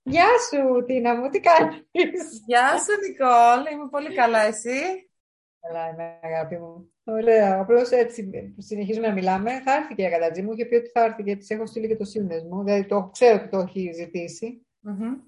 Γεια σου, Τίνα μου, τι κάνεις? Γεια σου, Νικόλ. Είμαι πολύ καλά, εσύ. Καλά, είμαι αγάπη μου. Ωραία, απλώς έτσι συνεχίζουμε να μιλάμε. Θα έρθει και η Ακατατζή μου, είχε πει ότι θα έρθει και της έχω στείλει και το σύνδεσμο, δηλαδή το ξέρω ότι το έχει ζητήσει. Μμμ.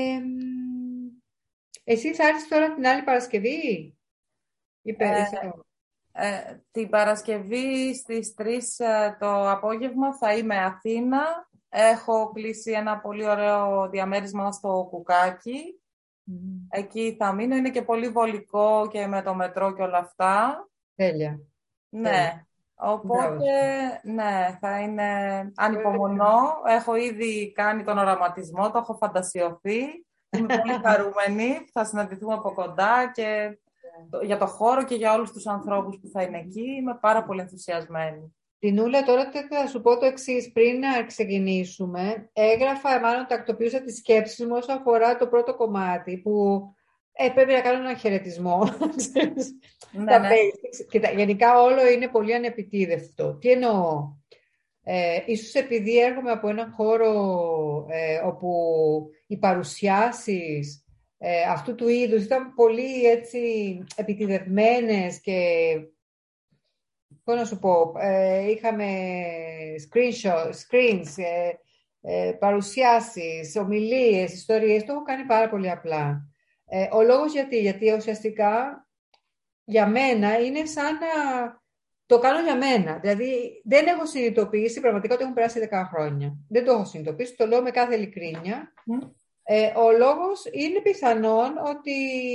Εσύ θα έρθεις τώρα την άλλη Παρασκευή, είσαι Ε, εδώ. την Παρασκευή στις 3 το απόγευμα θα είμαι Αθήνα. Έχω κλείσει ένα πολύ ωραίο διαμέρισμα στο Κουκάκι. Μμμ. Εκεί θα μείνω. Είναι και πολύ βολικό και με το μετρό και όλα αυτά. Τέλεια, τέλεια. Ναι. Μπράβο Οπότε, σου. ναι, θα είναι ανυπομονώ. Έχω ήδη κάνει τον οραματισμό, το έχω φαντασιωθεί. Είμαι πολύ χαρούμενη που θα συναντηθούμε από κοντά και για το χώρο και για όλους τους ανθρώπους που θα είναι εκεί. Είμαι πάρα πολύ ενθουσιασμένη. Τινούλα, τώρα θα σου πω το εξή. Πριν να ξεκινήσουμε, έγραφα, μάλλον τακτοποιούσα τις σκέψεις μου όσο αφορά το πρώτο κομμάτι, που πρέπει να κάνω ένα χαιρετισμό. Ξέρεις, Ναι, τα ναι. basics. Κοίτα, γενικά όλο είναι πολύ ανεπιτίδευτο. Τι εννοώ? Ίσως επειδή έρχομαι από έναν χώρο όπου οι παρουσιάσεις αυτού του είδους ήταν πολύ έτσι επιτιδευμένες και πώς να σου πω, είχαμε screens, παρουσιάσεις, ομιλίες, ιστορίες, το έχω κάνει πάρα πολύ απλά. Ο λόγος γιατί ουσιαστικά για μένα είναι σαν να το κάνω για μένα. Δηλαδή δεν έχω συνειδητοποιήσει πραγματικά ότι έχουν περάσει 10 χρόνια. Δεν το έχω συνειδητοποιήσει, το λέω με κάθε ειλικρίνεια. Μμ. Ο λόγος είναι πιθανόν ότι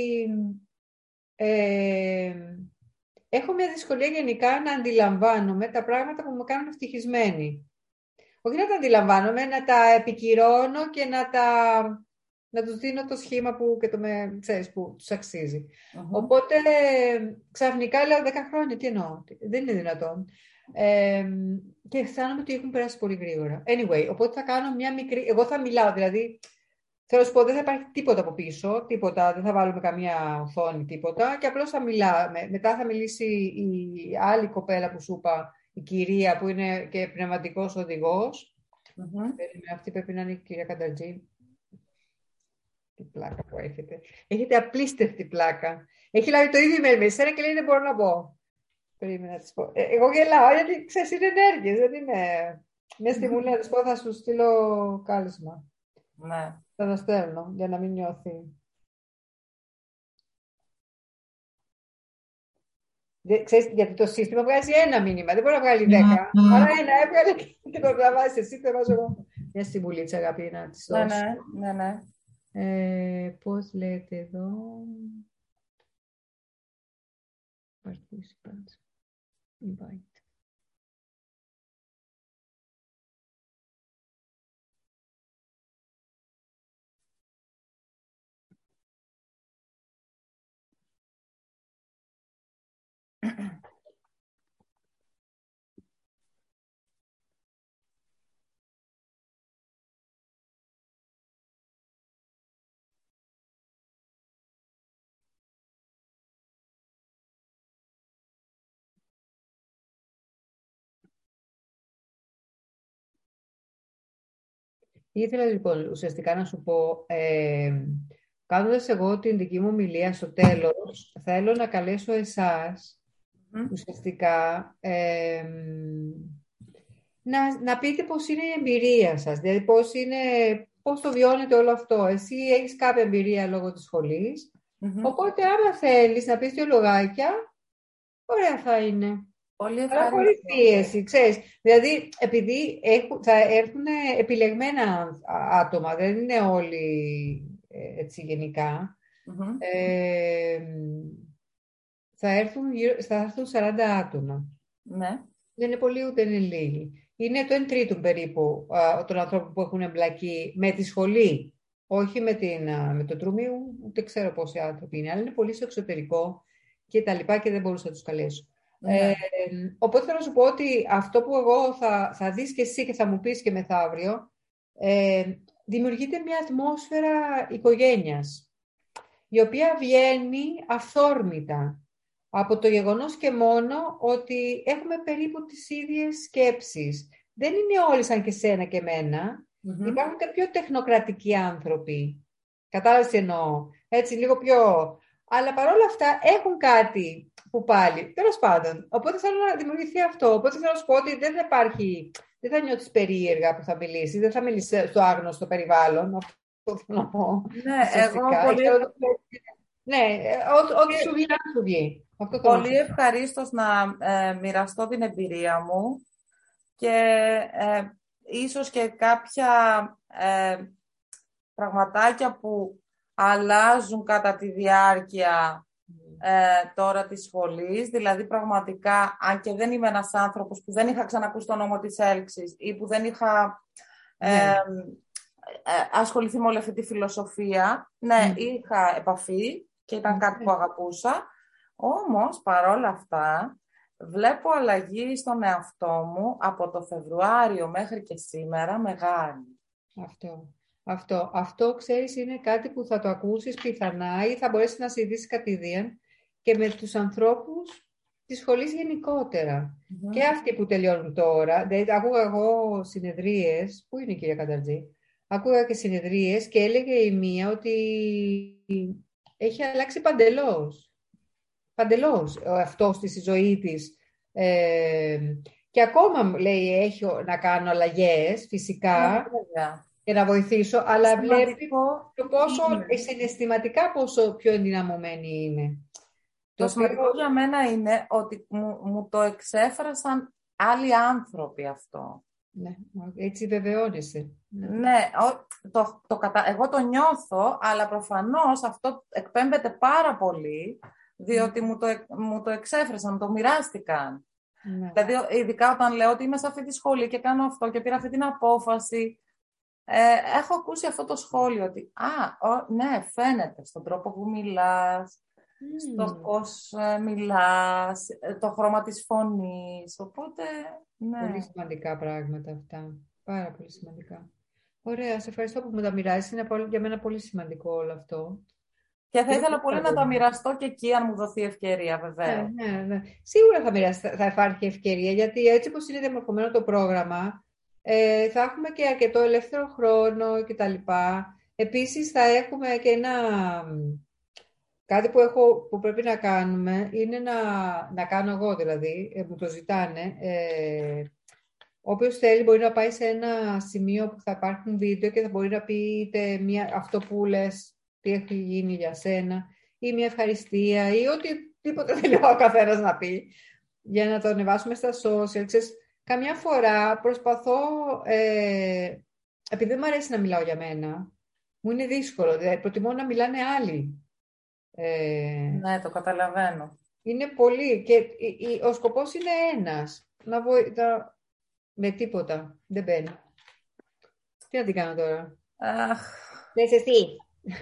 ε, έχω μια δυσκολία γενικά να αντιλαμβάνομαι τα πράγματα που μου κάνουν ευτυχισμένη. Όχι να τα αντιλαμβάνομαι, να τα επικυρώνω και να τους δίνω το σχήμα που, και ξέρεις, που τους αξίζει. Μμμ. Οπότε ξαφνικά λέω 10 χρόνια, τι εννοώ, δεν είναι δυνατόν. Ε, και αισθάνομαι ότι έχουν περάσει πολύ γρήγορα. Anyway, οπότε θα κάνω μια μικρή, εγώ θα μιλάω, δηλαδή θέλω να σου πω, δεν θα υπάρχει τίποτα από πίσω, τίποτα, δεν θα βάλουμε καμία οθόνη, τίποτα και απλώς θα μιλάμε. Μετά θα μιλήσει η άλλη κοπέλα που σου είπα, η κυρία που είναι και πνευματικός οδηγός. Μμμ. Αυτή πρέπει να είναι η κυρία Καντατζή. Τι πλάκα που έχετε. Έχετε απλίστευτη πλάκα. Έχει λάβει το ίδιο email με εσένα και λέει δεν μπορώ να πω. Περίμενα να της πω. Εγώ γελάω γιατί ξέρεις είναι ενέργειες, δεν είναι... Μια στιγμή να της πω θα σου στείλω κάλεσμα. Ναι. Θα το στέλνω για να μην νιώθει. Ξέρεις, γιατί το σύστημα βγάζει ένα μήνυμα, δεν μπορεί να βγάλει 10. Άρα ένα έβγαλε και το διαβάζει εσύ, το βάζω εγώ. Μια συμβουλίτσα, αγάπη, να τη Ναι, δώσω. ναι, ναι, ναι. Πώς λέτε εδώ. Participants. Invite. Ήθελα λοιπόν ουσιαστικά να σου πω, κάνοντας εγώ την δική μου ομιλία στο τέλος, θέλω να καλέσω εσάς Μμμ. ουσιαστικά να πείτε πώς είναι η εμπειρία σας, δηλαδή πώς το βιώνετε όλο αυτό. Εσύ έχεις κάποια εμπειρία λόγω της σχολής, Μμμ. οπότε άμα θέλεις να πεις δύο λογάκια, ωραία θα είναι. Πολύ Αλλά χωρίς ευχαριστώ. πίεση, ξέρεις. Δηλαδή, επειδή θα έρθουν επιλεγμένα άτομα, δεν είναι όλοι έτσι γενικά. Μμμ. Ε, θα έρθουν 40 άτομα. Ναι. Δεν είναι πολύ ούτε είναι λίγοι. Είναι το 1 τρίτο περίπου των ανθρώπων που έχουν εμπλακεί με τη σχολή. Όχι με το Τρούμιο, ούτε ξέρω πόσοι άνθρωποι είναι, αλλά είναι πολύ στο εξωτερικό και τα λοιπά και δεν μπορούσα να τους καλέσω. Ε, Ναι. οπότε θέλω να σου πω ότι αυτό που εγώ θα δεις και εσύ και θα μου πεις και μεθαύριο, δημιουργείται μια ατμόσφαιρα οικογένειας, η οποία βγαίνει αυθόρμητα από το γεγονός και μόνο ότι έχουμε περίπου τις ίδιες σκέψεις. Δεν είναι όλοι σαν και σένα και εμένα, Υπάρχουν και πιο τεχνοκρατικοί άνθρωποι. Κατάλαβες τι εννοώ. Έτσι, λίγο πιο... Αλλά παρόλα αυτά έχουν κάτι που πάλι. Τέλος πάντων. Οπότε θέλω να δημιουργηθεί αυτό. Οπότε θέλω να σου πω ότι δεν θα υπάρχει... Δεν θα νιώθεις περίεργα που θα μιλήσεις. Δεν θα μιλήσεις στο άγνωστο περιβάλλον. Αυτό θέλω να πω. Ναι, εγώ Ουσιαστικά. πολύ, Ναι, ό,τι σου βγει, να σου βγει. Αυτό θέλω να πολύ σου πω. ευχαρίστως να μοιραστώ την εμπειρία μου και ίσως και κάποια πραγματάκια που αλλάζουν κατά τη διάρκεια τώρα της σχολής. Δηλαδή, πραγματικά, αν και δεν είμαι ένας άνθρωπος που δεν είχα ξανακούσει το νόμο της έλξης ή που δεν είχα Ναι. ασχοληθεί με όλη αυτή τη φιλοσοφία, ναι, είχα επαφή και ήταν κάτι που αγαπούσα. Όμως, παρόλα αυτά, βλέπω αλλαγή στον εαυτό μου από το Φεβρουάριο μέχρι και σήμερα μεγάλη. Αυτό, ξέρεις, είναι κάτι που θα το ακούσεις πιθανά ή θα μπορέσεις να συζητήσεις κατηδίαν και με τους ανθρώπους της σχολής γενικότερα. Και αυτοί που τελειώνουν τώρα, δηλαδή ακούγα εγώ συνεδρίες, πού είναι η κυρία Κανταρτζή, ακούγα και συνεδρίες και έλεγε η μία ότι έχει αλλάξει παντελώς ο αυτός της, η ζωή της. Και ακόμα, λέει, έχω να κάνω αλλαγές, φυσικά, και να βοηθήσω, αλλά βλέπει το πόσο συναισθηματικά πόσο πιο ενδυναμωμένη είναι. Το σημαντικό για μένα είναι ότι μου το εξέφρασαν άλλοι άνθρωποι αυτό. Ναι, έτσι βεβαιώνεσαι. Ναι, εγώ το νιώθω, αλλά προφανώς αυτό εκπέμπεται πάρα πολύ, διότι μου το εξέφρασαν, το μοιράστηκαν. Ναι. Δηλαδή, ειδικά όταν λέω ότι είμαι σε αυτή τη σχολή και κάνω αυτό και πήρα αυτή την απόφαση, έχω ακούσει αυτό το σχόλιο ότι ναι, φαίνεται στον τρόπο που μιλάς, στο πώς μιλάς, το χρώμα της φωνής, οπότε, ναι. Πολύ σημαντικά πράγματα αυτά. Πάρα πολύ σημαντικά. Ωραία, σε ευχαριστώ που μου τα μοιράζεις. Είναι για μένα πολύ σημαντικό όλο αυτό. Και θα ήθελα πολύ να τα μοιραστώ και εκεί, αν μου δοθεί ευκαιρία, βέβαια. Ναι. Σίγουρα θα υπάρχει ευκαιρία, γιατί έτσι όπως είναι διαμορφωμένο το πρόγραμμα, θα έχουμε και αρκετό ελεύθερο χρόνο κτλ. Επίσης θα έχουμε και κάτι που πρέπει να κάνουμε, είναι να κάνω εγώ δηλαδή, μου το ζητάνε. Όποιος θέλει μπορεί να πάει σε ένα σημείο που θα υπάρχουν βίντεο και θα μπορεί να πει είτε αυτό που λες, τι έχει γίνει για σένα, ή μια ευχαριστία, ή οτιδήποτε θέλει ο καθένας να πει, για να το ανεβάσουμε στα social. Ξέρεις, καμιά φορά προσπαθώ, επειδή δεν μου αρέσει να μιλάω για μένα, μου είναι δύσκολο, δηλαδή προτιμώ να μιλάνε άλλοι. Ναι, το καταλαβαίνω. Είναι πολύ και ο σκοπός είναι ένας, με τίποτα, δεν μπαίνει. Τι να την κάνω τώρα. Λες εσύ.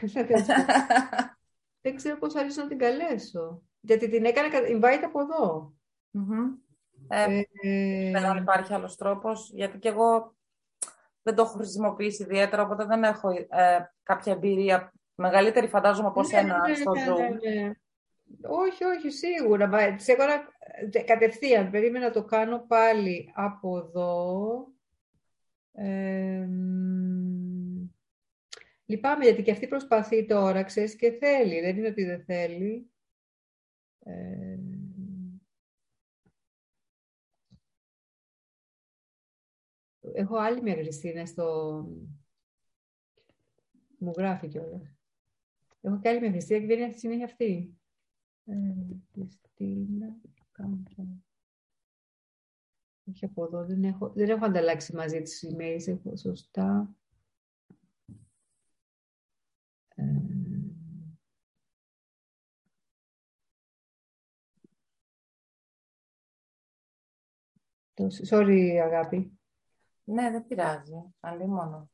Δεν ξέρω πώς αρέσει να την καλέσω. Γιατί την έκανα invite από εδώ. Δεν αν υπάρχει άλλος τρόπος, γιατί και εγώ δεν το έχω χρησιμοποιήσει ιδιαίτερα, οπότε δεν έχω κάποια εμπειρία μεγαλύτερη, φαντάζομαι, από σένα στο Zoom. Ναι. Όχι, σίγουρα. Της έκανα κατευθείαν. Περίμενα να το κάνω πάλι από εδώ. Λυπάμαι, γιατί και αυτή προσπαθεί τώρα, ξέρεις, και θέλει. Δεν είναι ότι δεν θέλει. Έχω άλλη μια Χριστίνα μου γράφει κιόλας. Έχω και άλλη μια Χριστίνα και δεν είναι συνέχεια αυτή. Χριστίνα, όχι από εδώ, δεν έχω ανταλλάξει μαζί τις emails, έχω σωστά. Sorry, αγάπη. Ναι, δεν πειράζει. Αλλήμωνο.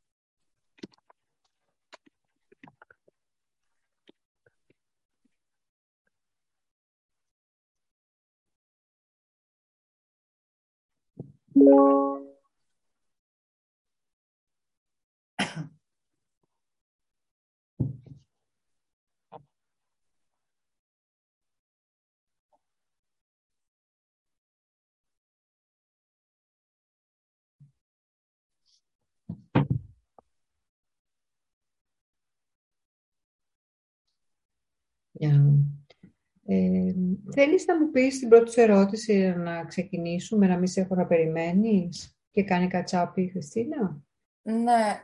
Για να δούμε. Θέλεις να μου πεις την πρώτη σου ερώτηση να ξεκινήσουμε, να μην σε έχω να περιμένεις και κάνει κατσάπι η Χριστίνα. Ναι,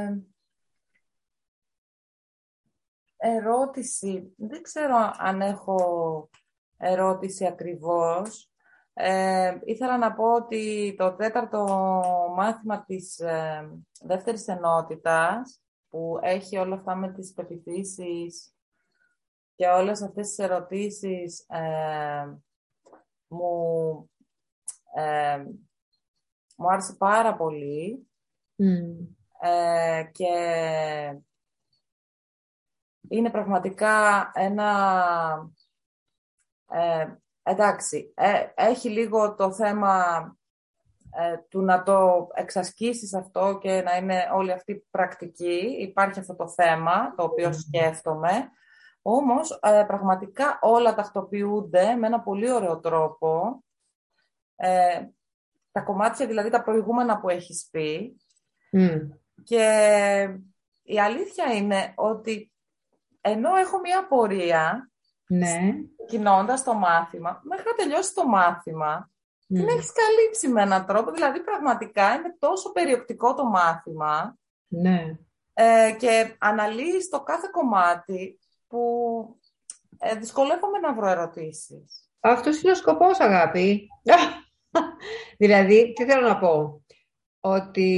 ερώτηση. Δεν ξέρω αν έχω ερώτηση ακριβώς. Ήθελα να πω ότι το τέταρτο μάθημα της δεύτερης ενότητας, που έχει όλα αυτά με τις πεποιθήσεις και όλες αυτές τις ερωτήσεις, μου άρεσε πάρα πολύ. Και είναι πραγματικά ένα... εντάξει, έχει λίγο το θέμα του να το εξασκήσεις αυτό και να είναι όλη αυτή πρακτική. Υπάρχει αυτό το θέμα, το οποίο σκέφτομαι. Όμως, πραγματικά όλα τακτοποιούνται με ένα πολύ ωραίο τρόπο. Τα κομμάτια, δηλαδή τα προηγούμενα που έχεις πει. Και η αλήθεια είναι ότι ενώ έχω μία απορία, ξεκινώντας το μάθημα, μέχρι να τελειώσει το μάθημα, την έχεις καλύψει με έναν τρόπο. Δηλαδή, πραγματικά είναι τόσο περιοκτικό το μάθημα και αναλύεις το κάθε κομμάτι που δυσκολεύομαι να βρω ερωτήσεις. Αυτός είναι ο σκοπός, αγάπη. Δηλαδή, τι θέλω να πω. Ότι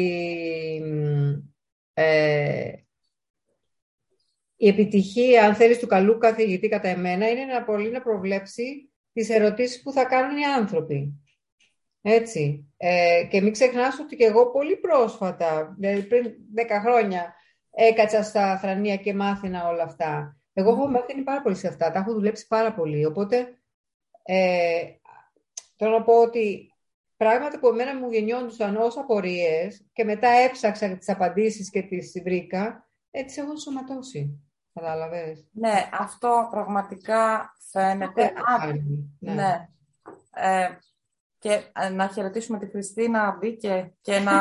η επιτυχία, αν θέλεις, του καλού καθηγητή κατά εμένα, είναι πολύ να προβλέψει τις ερωτήσεις που θα κάνουν οι άνθρωποι. Έτσι. Και μην ξεχνάς ότι και εγώ πολύ πρόσφατα, δηλαδή πριν 10 χρόνια, έκατσα στα θρανία και μάθαινα όλα αυτά. Εγώ έχω μάθει πάρα πολύ σε αυτά, τα έχω δουλέψει πάρα πολύ. Οπότε, θέλω να πω ότι πράγματα που εμένα μου γεννιόντουσαν ως απορίες και μετά έψαξα τις απαντήσεις και τις βρήκα, τις έχω ενσωματώσει. Κατάλαβες. Ναι, αυτό πραγματικά φαίνεται. Ναι. Και να χαιρετήσουμε τη Χριστίνα, μπήκε και να...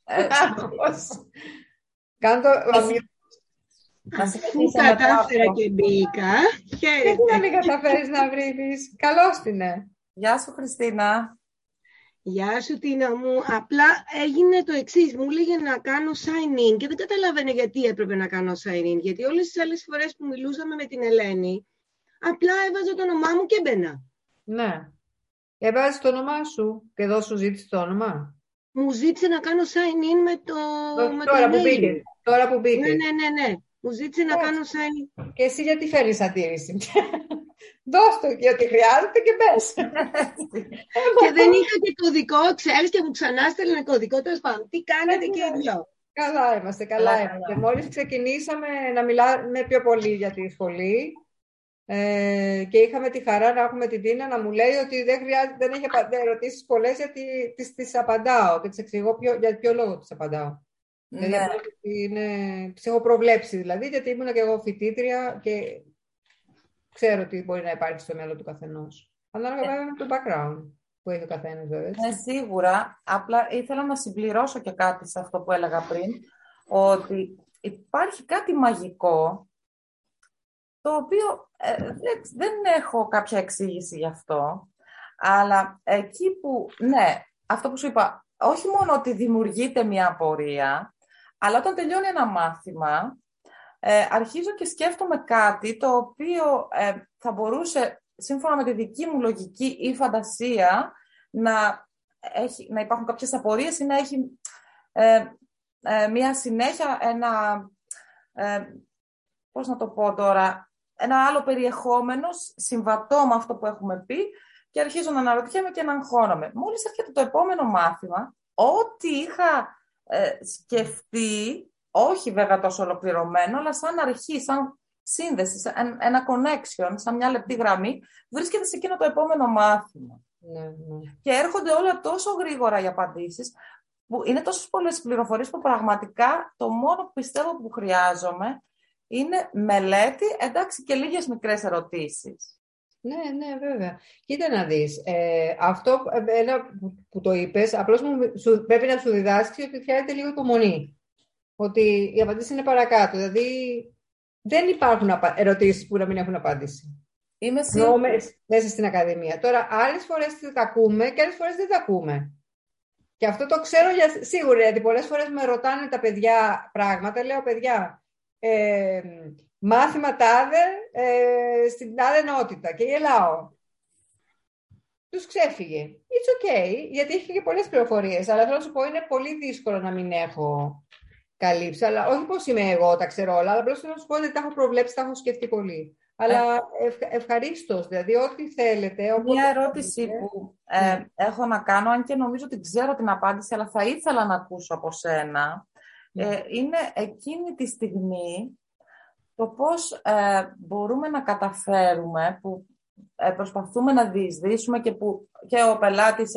Κάντο... Αφού κατάφερα και μπήκα, χαίρετε. Γιατί να μην καταφέρεις να βρεις. Καλώς την είναι. Γεια σου, Χριστίνα. Γεια σου, Τίνα μου. Απλά έγινε το εξής. Μου έλεγε να κάνω sign-in και δεν καταλαβαίνω γιατί έπρεπε να κάνω sign-in. Γιατί όλες τις άλλες φορές που μιλούσαμε με την Ελένη, απλά έβαζα το όνομά μου και μπαίνα. Ναι. Έβαζες το όνομά σου και εδώ σου ζήτησε το όνομα. Μου ζήτησε να κάνω sign-in με το τώρα που μπήκε. Τώρα που μπήκε. Ναι. Μου ζήτησε να κάνω sign-in. Και εσύ γιατί φέρνεις αντίρρηση. Δώσ' το γιατί χρειάζεται και μπες. Και δεν είχα και κωδικό, ξέρεις, και μου ξανά στέλνε κωδικό, τέλος πάντων. Τι κάνετε και οι δυο. Καλά είμαστε. Μόλις ξεκινήσαμε να μιλάμε πιο πολύ για τη σχολή και είχαμε τη χαρά να έχουμε την Τίνα να μου λέει ότι δεν έχει ερωτήσεις πολλές γιατί τις απαντάω και τις εξηγώ για ποιο λόγο τις απαντάω. Ναι. Δηλαδή, τις έχω προβλέψει δηλαδή, γιατί ήμουν και εγώ φοιτήτρια και ξέρω τι μπορεί να υπάρχει στο μέλλον του καθενός. Ανάλογα βέβαια με το background που έχει ο καθένας, βέβαια. Ναι, σίγουρα. Απλά ήθελα να συμπληρώσω και κάτι σε αυτό που έλεγα πριν, ότι υπάρχει κάτι μαγικό, το οποίο δεν έχω κάποια εξήγηση γι' αυτό, αλλά εκεί που, ναι, αυτό που σου είπα, όχι μόνο ότι δημιουργείται μια απορία, αλλά όταν τελειώνει ένα μάθημα, αρχίζω και σκέφτομαι κάτι το οποίο θα μπορούσε, σύμφωνα με τη δική μου λογική ή φαντασία, να υπάρχουν κάποιες απορίες ή να έχει μια συνέχεια, πώς να το πω τώρα, ένα άλλο περιεχόμενο συμβατό με αυτό που έχουμε πει και αρχίζω να αναρωτιέμαι και να αγχώνομαι. Μόλις έρχεται το επόμενο μάθημα, ό,τι είχα σκεφτεί, όχι βέβαια τόσο ολοκληρωμένο, αλλά σαν αρχή, σαν σύνδεση, ένα connection, σαν μια λεπτή γραμμή, βρίσκεται σε εκείνο το επόμενο μάθημα. Ναι. Και έρχονται όλα τόσο γρήγορα οι απαντήσεις, που είναι τόσες πολλές πληροφορίες που πραγματικά το μόνο που πιστεύω που χρειάζομαι είναι μελέτη, εντάξει, και λίγες μικρές ερωτήσεις. Ναι, βέβαια. Κοίτα να δεις. Αυτό που το είπες, απλώς πρέπει να σου διδάσκει ότι χρειάζεται λίγο υπομονή. Ότι η απαντήση είναι παρακάτω. Δηλαδή, δεν υπάρχουν ερωτήσεις που να μην έχουν απάντηση. Είμαι σίγουρη. Μέσα στην Ακαδημία. Τώρα, άλλες φορές τα ακούμε και άλλες φορές δεν τα ακούμε. Και αυτό το ξέρω σίγουρα, γιατί πολλές φορές με ρωτάνε τα παιδιά πράγματα. Λέω, παιδιά, μάθημα τάδε στην τάδε ενότητα. Και γελάω. Τους ξέφυγε. It's okay, γιατί έχει και πολλές πληροφορίες. Αλλά θέλω να σου πω, είναι πολύ δύσκολο να μην έχω καλύψει. Αλλά όχι πως είμαι εγώ, τα ξέρω όλα. Αλλά απλώς θέλω να σου πω ότι τα έχω προβλέψει, τα έχω σκεφτεί πολύ. Αλλά ευχαρίστως, δηλαδή ό,τι θέλετε. Μια ερώτηση που έχω να κάνω, αν και νομίζω ότι ξέρω την απάντηση, αλλά θα ήθελα να ακούσω από σένα, είναι εκείνη τη στιγμή το πώς μπορούμε να καταφέρουμε, που προσπαθούμε να διεισδύσουμε και που και ο πελάτης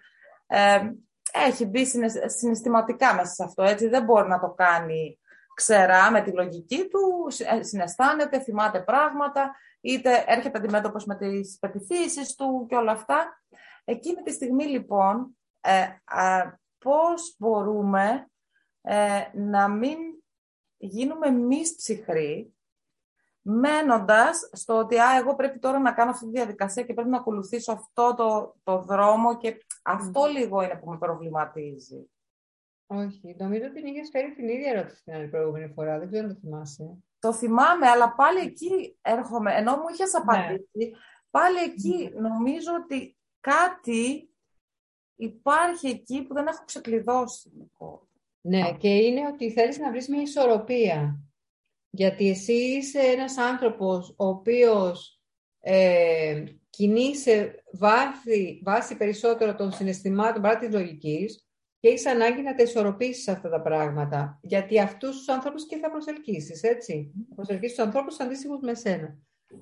έχει μπει συναισθηματικά μέσα σε αυτό, έτσι, δεν μπορεί να το κάνει ξερά με τη λογική του, συναισθάνεται, θυμάται πράγματα, είτε έρχεται αντιμέτωπος με τις πεποιθήσεις του και όλα αυτά. Εκείνη τη στιγμή, λοιπόν, πώς μπορούμε να μην γίνουμε εμείς ψυχροί, μένοντας στο ότι εγώ πρέπει τώρα να κάνω αυτή τη διαδικασία και πρέπει να ακολουθήσω αυτό το δρόμο και αυτό λίγο είναι που με προβληματίζει. Όχι, νομίζω ότι την είχες φέρει την ίδια ερώτηση την άλλη προηγούμενη φορά. Δεν ξέρω αν το θυμάσαι. Το θυμάμαι, αλλά πάλι εκεί έρχομαι. Ενώ μου είχες απαντήσει, πάλι εκεί νομίζω ότι κάτι υπάρχει εκεί που δεν έχω ξεκλειδώσει. Ναι, και είναι ότι θέλεις να βρεις μια ισορροπία. Γιατί εσύ είσαι ένας άνθρωπος ο οποίος κινείσαι βάσει περισσότερο των συναισθημάτων παρά της λογικής και έχεις ανάγκη να τα ισορροπήσεις αυτά τα πράγματα. Γιατί αυτούς τους ανθρώπους και θα προσελκύσεις, έτσι. Θα προσελκύσεις τους ανθρώπους αντίστοιχους με σένα.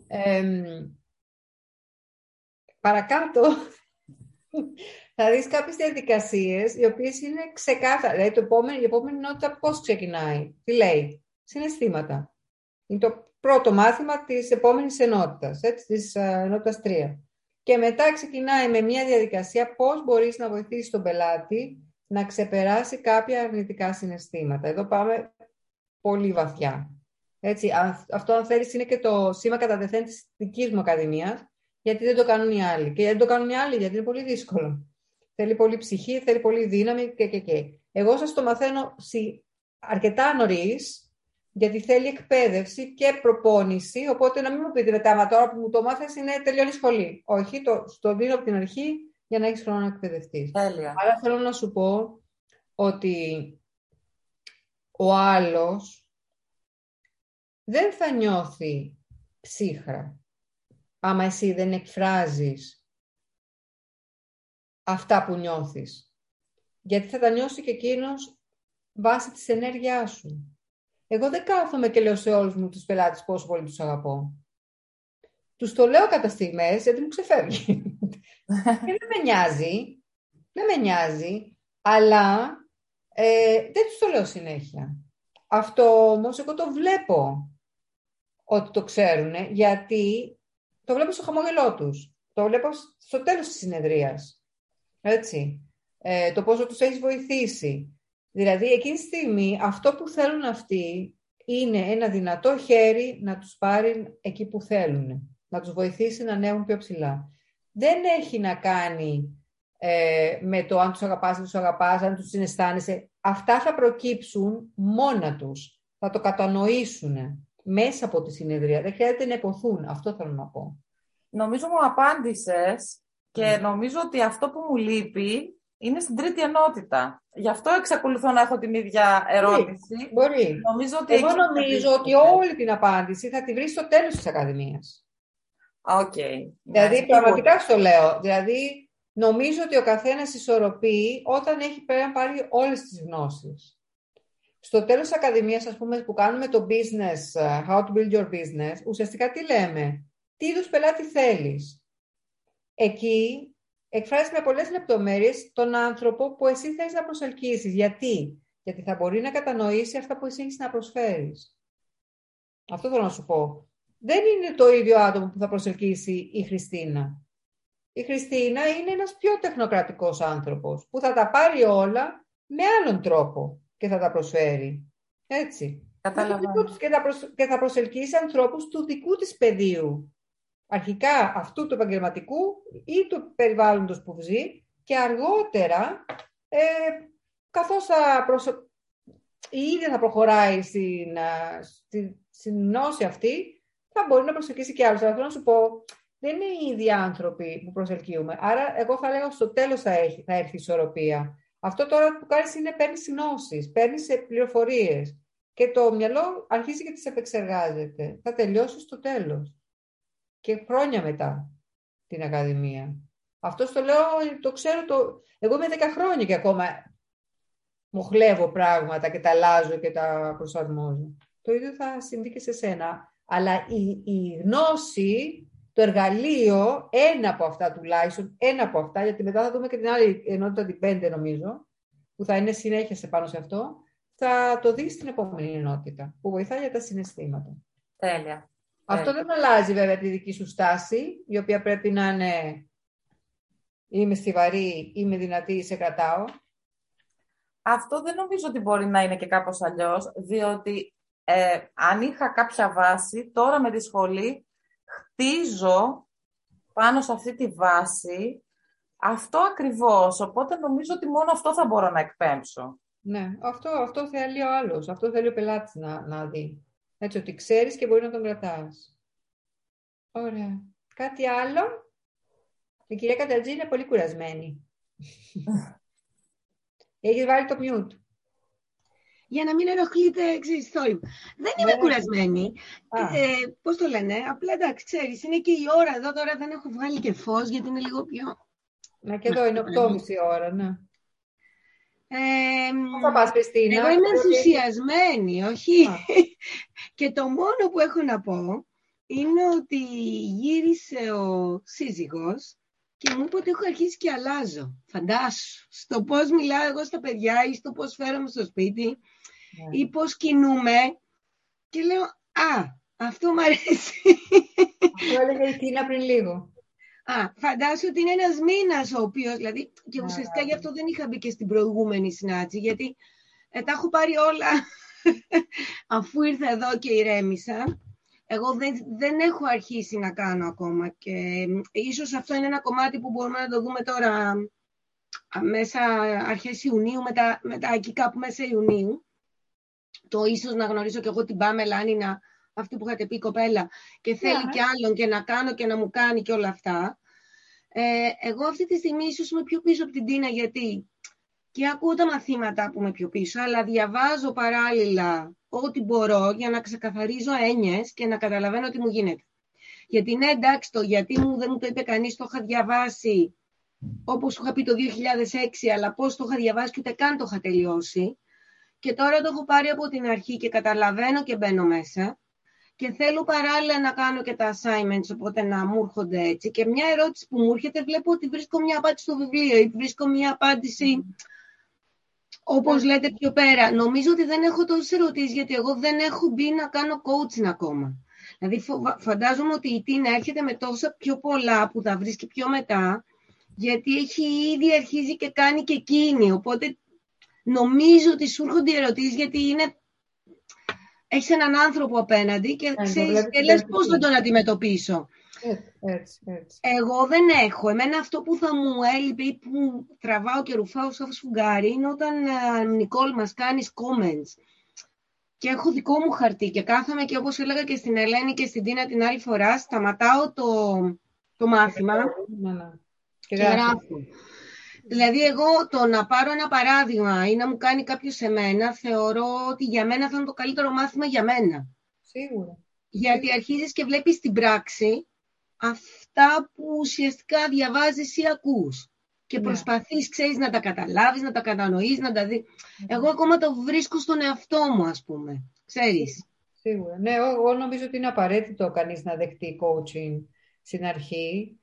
Παρακάτω θα δεις κάποιες διαδικασίες οι οποίες είναι ξεκάθαρα. Δηλαδή η επόμενη ενότητα πώς ξεκινάει, τι λέει. Συναισθήματα. Είναι το πρώτο μάθημα της επόμενης ενότητας, έτσι, της ενότητας 3. Και μετά ξεκινάει με μια διαδικασία πώς μπορείς να βοηθήσεις τον πελάτη να ξεπεράσει κάποια αρνητικά συναισθήματα. Εδώ πάμε πολύ βαθιά. Έτσι, αυτό, αν θέλεις, είναι και το σήμα κατά τεθέν της δικής μου ακαδημίας, γιατί δεν το κάνουν οι άλλοι. Και δεν το κάνουν οι άλλοι, γιατί είναι πολύ δύσκολο. Θέλει πολύ ψυχή, θέλει πολύ δύναμη και. Εγώ σας το μαθαίνω αρκετά νωρίς, γιατί θέλει εκπαίδευση και προπόνηση, οπότε να μην μου πείτε μετά, μα τώρα που μου το μάθες τελειώνει σχολή. Όχι, το δίνω από την αρχή για να έχεις χρόνο να εκπαιδευτείς. Άρα θέλω να σου πω ότι ο άλλος δεν θα νιώθει ψύχρα άμα εσύ δεν εκφράζεις αυτά που νιώθεις. Γιατί θα τα νιώσει και εκείνος βάσει της ενέργειάς σου. Εγώ δεν κάθομαι και λέω σε όλους μου τους πελάτες πόσο πολύ τους αγαπώ. Τους το λέω κατά στιγμές γιατί μου ξεφεύγει. Και δεν με νοιάζει, αλλά δεν τους το λέω συνέχεια. Αυτό όμως εγώ το βλέπω ότι το ξέρουν, γιατί το βλέπω στο χαμόγελό τους. Το βλέπω στο τέλος της συνεδρίας. Έτσι. Το πόσο τους έχεις βοηθήσει. Δηλαδή, εκείνη τη στιγμή, αυτό που θέλουν αυτοί είναι ένα δυνατό χέρι να τους πάρει εκεί που θέλουν. Να τους βοηθήσει να ανέβουν πιο ψηλά. Δεν έχει να κάνει με το αν τους αγαπάς, δεν τους αγαπάς, αν τους συναισθάνεσαι. Αυτά θα προκύψουν μόνα τους. Θα το κατανοήσουν μέσα από τη συνεδρία. Δεν χρειάζεται να υποθούν. Αυτό θέλω να πω. Νομίζω μου απάντησες και νομίζω ότι αυτό που μου λείπει είναι στην τρίτη ενότητα. Γι' αυτό εξακολουθώ να έχω την ίδια ερώτηση. Μπορεί. Εγώ νομίζω ότι όλη την απάντηση θα τη βρεις στο τέλος της Ακαδημίας. Okay. Δηλαδή, πραγματικά στο λέω. Δηλαδή, νομίζω ότι ο καθένας ισορροπεί όταν έχει πάρει όλες τις γνώσεις. Στο τέλος της Ακαδημίας, ας πούμε, που κάνουμε το business, how to build your business, ουσιαστικά τι λέμε, τι είδους πελάτη θέλεις. Εκεί εκφράζεις με πολλές λεπτομέρειες τον άνθρωπο που εσύ θέλεις να προσελκύσεις. Γιατί θα μπορεί να κατανοήσει αυτά που εσύ έχεις να προσφέρεις. Αυτό θέλω να σου πω. Δεν είναι το ίδιο άτομο που θα προσελκύσει η Χριστίνα. Η Χριστίνα είναι ένας πιο τεχνοκρατικός άνθρωπος που θα τα πάρει όλα με άλλον τρόπο και θα τα προσφέρει. Έτσι. Καταλαβαίνω. Και θα προσελκύσει ανθρώπους του δικού της πεδίου. Αρχικά αυτού του επαγγελματικού ή του περιβάλλοντος που ζει και αργότερα, καθώς η ίδια θα προχωράει στην γνώση αυτή, θα μπορεί να προσελκύσει και άλλους. Αλλά θέλω να σου πω, δεν είναι οι ίδιοι άνθρωποι που προσελκύουμε. Άρα, εγώ θα λέγω στο τέλος θα έρθει η ισορροπία. Αυτό τώρα που κάνεις είναι παίρνεις γνώσεις, παίρνεις πληροφορίες και το μυαλό αρχίζει και τις επεξεργάζεται. Θα τελειώσει στο τέλος. Και χρόνια μετά την Ακαδημία. Αυτό το λέω, το ξέρω, εγώ είμαι 10 χρόνια και ακόμα μοχλεύω πράγματα και τα αλλάζω και τα προσαρμόζω. Το ίδιο θα συμβεί και σε σένα. Αλλά η γνώση, το εργαλείο, ένα από αυτά τουλάχιστον, γιατί μετά θα δούμε και την άλλη ενότητα, την 5 νομίζω, που θα είναι συνέχεια σε πάνω σε αυτό, θα το δεις στην επόμενη ενότητα, που βοηθάει για τα συναισθήματα. Τέλεια. Αυτό δεν αλλάζει βέβαια τη δική σου στάση, η οποία πρέπει να είναι είμαι στιβαρή, είμαι δυνατή, σε κρατάω. Αυτό δεν νομίζω ότι μπορεί να είναι και κάπως αλλιώς, διότι αν είχα κάποια βάση, τώρα με τη σχολή χτίζω πάνω σε αυτή τη βάση αυτό ακριβώς. Οπότε νομίζω ότι μόνο αυτό θα μπορώ να εκπέμψω. Ναι, αυτό θέλει ο άλλος. Αυτό θέλει ο πελάτης να δει. Έτσι ότι ξέρεις και μπορεί να τον κρατάς. Ωραία. Κάτι άλλο? Η κυρία Κατατζή είναι πολύ κουρασμένη. Έχεις βάλει το mute. Για να μην ενοχλείτε εξής θόρυβο. Δεν είμαι κουρασμένη. Πώς το λένε, απλά εντάξει, ξέρεις, είναι και η ώρα εδώ τώρα, δεν έχω βγάλει και φως γιατί είναι λίγο πιο... Να και εδώ είναι 8.30 ώρα, ναι. Πώς θα πας, Χριστίνα? Εγώ είμαι ενθουσιασμένη, όχι. Και το μόνο που έχω να πω είναι ότι γύρισε ο σύζυγος και μου είπε ότι έχω αρχίσει και αλλάζω. Φαντάσου, στο πώς μιλάω εγώ στα παιδιά ή στο πώς φέρομαι στο σπίτι ή πώς κινούμε. Και λέω, αυτό μου αρέσει. Αυτό έλεγε η Τίνα πριν λίγο. Φαντάσου ότι είναι ένας μήνας ο οποίος, δηλαδή, και ουσιαστικά γι' αυτό δεν είχα μπει και στην προηγούμενη συνάντηση, γιατί τα έχω πάρει όλα αφού ήρθα εδώ και ηρέμησα. Εγώ δεν έχω αρχίσει να κάνω ακόμα και ίσως αυτό είναι ένα κομμάτι που μπορούμε να το δούμε τώρα μέσα αρχές Ιουνίου, μετά εκεί κάπου μέσα Ιουνίου. Το ίσως να γνωρίσω και εγώ την Πάμελα, αν είναι αυτή που είχατε πει κοπέλα και θέλει και άλλον και να κάνω και να μου κάνει και όλα αυτά. Εγώ αυτή τη στιγμή ίσως είμαι πιο πίσω από την Τίνα, γιατί και ακούω τα μαθήματα που είμαι πιο πίσω, αλλά διαβάζω παράλληλα ό,τι μπορώ για να ξεκαθαρίζω έννοιες και να καταλαβαίνω τι μου γίνεται. Γιατί ναι, εντάξει, το γιατί δεν μου το είπε κανείς, το είχα διαβάσει όπως σου είχα πει το 2006, αλλά πώς το είχα διαβάσει και ούτε καν το είχα τελειώσει. Και τώρα το έχω πάρει από την αρχή και καταλαβαίνω και μπαίνω μέσα. Και θέλω παράλληλα να κάνω και τα assignments, οπότε να μου έρχονται έτσι. Και μια ερώτηση που μου έρχεται, βλέπω ότι βρίσκω μια απάντηση στο βιβλίο ή βρίσκω μια απάντηση, όπως λέτε πιο πέρα. Νομίζω ότι δεν έχω τόσες ερωτήσεις, γιατί εγώ δεν έχω μπει να κάνω coaching ακόμα. Δηλαδή φαντάζομαι ότι η Τίνα έρχεται με τόσα πιο πολλά που θα βρίσκει πιο μετά, γιατί έχει ήδη αρχίσει και κάνει και εκείνη. Οπότε νομίζω ότι σου έρχονται οι ερωτήσεις, γιατί είναι... Έχεις έναν άνθρωπο απέναντι και ξέρεις και λες πώς θα τον αντιμετωπίσω. Έτσι. Εγώ δεν έχω. Εμένα αυτό που θα μου έλειπε ή που τραβάω και ρουφάω σαν σφουγγάρι είναι όταν Νικόλ μας κάνεις comments. Και έχω δικό μου χαρτί και κάθομαι και όπως έλεγα και στην Ελένη και στην Τίνα την άλλη φορά, σταματάω το μάθημα και γράφω. Δηλαδή εγώ το να πάρω ένα παράδειγμα ή να μου κάνει κάποιος εμένα, θεωρώ ότι για μένα θα είναι το καλύτερο μάθημα για μένα. Σίγουρα. Γιατί αρχίζεις και βλέπεις στην πράξη αυτά που ουσιαστικά διαβάζεις ή ακούς. Και προσπαθείς, ξέρεις, να τα καταλάβεις, να τα κατανοείς, να τα δεις. Εγώ ακόμα το βρίσκω στον εαυτό μου, ας πούμε. Ξέρεις. Σίγουρα. Ναι, εγώ νομίζω ότι είναι απαραίτητο κανείς να δεχτεί coaching στην αρχή.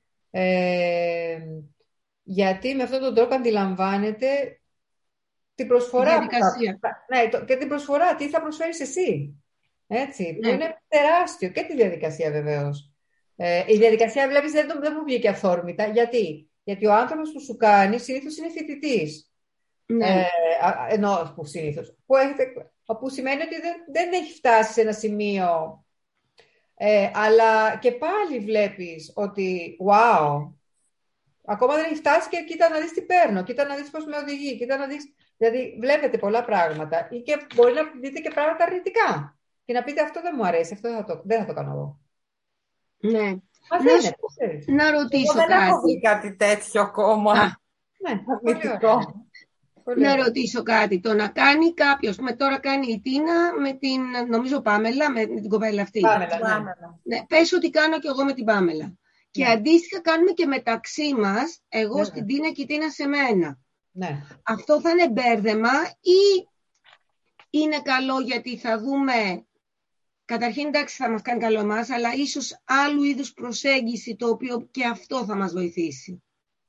Γιατί με αυτόν τον τρόπο αντιλαμβάνεται την προσφορά. Και την προσφορά, τι θα προσφέρεις εσύ. Έτσι, που είναι τεράστιο. Και τη διαδικασία βεβαίως. Η διαδικασία, βλέπεις, δεν μου βγήκε αυθόρμητα. Γιατί ο άνθρωπος που σου κάνει συνήθως είναι φοιτητής. Ενώ που συνήθως. Που έχετε όπου σημαίνει ότι δεν έχει φτάσει σε ένα σημείο, αλλά και πάλι βλέπεις ότι wow, ακόμα δεν έχει φτάσει και κοίτα να δεις τι παίρνω, κοίτα να δεις πώς με οδηγεί, κοίτα να δεις... Δηλαδή βλέπετε πολλά πράγματα ή και μπορεί να δείτε και πράγματα αρνητικά και να πείτε αυτό δεν μου αρέσει, αυτό δεν θα το κάνω εγώ. Ναι. Να ρωτήσω κάτι. Δεν έχω βρει κάτι τέτοιο ακόμα. Ναι, αρνητικό. Να ρωτήσω κάτι. Το να κάνει κάποιος, τώρα κάνει η Τίνα με την, νομίζω Πάμελα, με την κοπέλα αυτή. Πάμελα. Ναι, πες ότι κάνω και εγώ με την Πάμελα. Ναι. Και αντίστοιχα κάνουμε και μεταξύ μας, εγώ στην Τίνα και η Τίνα σε μένα. Ναι. Αυτό θα είναι μπέρδεμα ή είναι καλό γιατί θα δούμε, καταρχήν εντάξει θα μας κάνει καλό εμάς, αλλά ίσως άλλου είδους προσέγγιση το οποίο και αυτό θα μας βοηθήσει.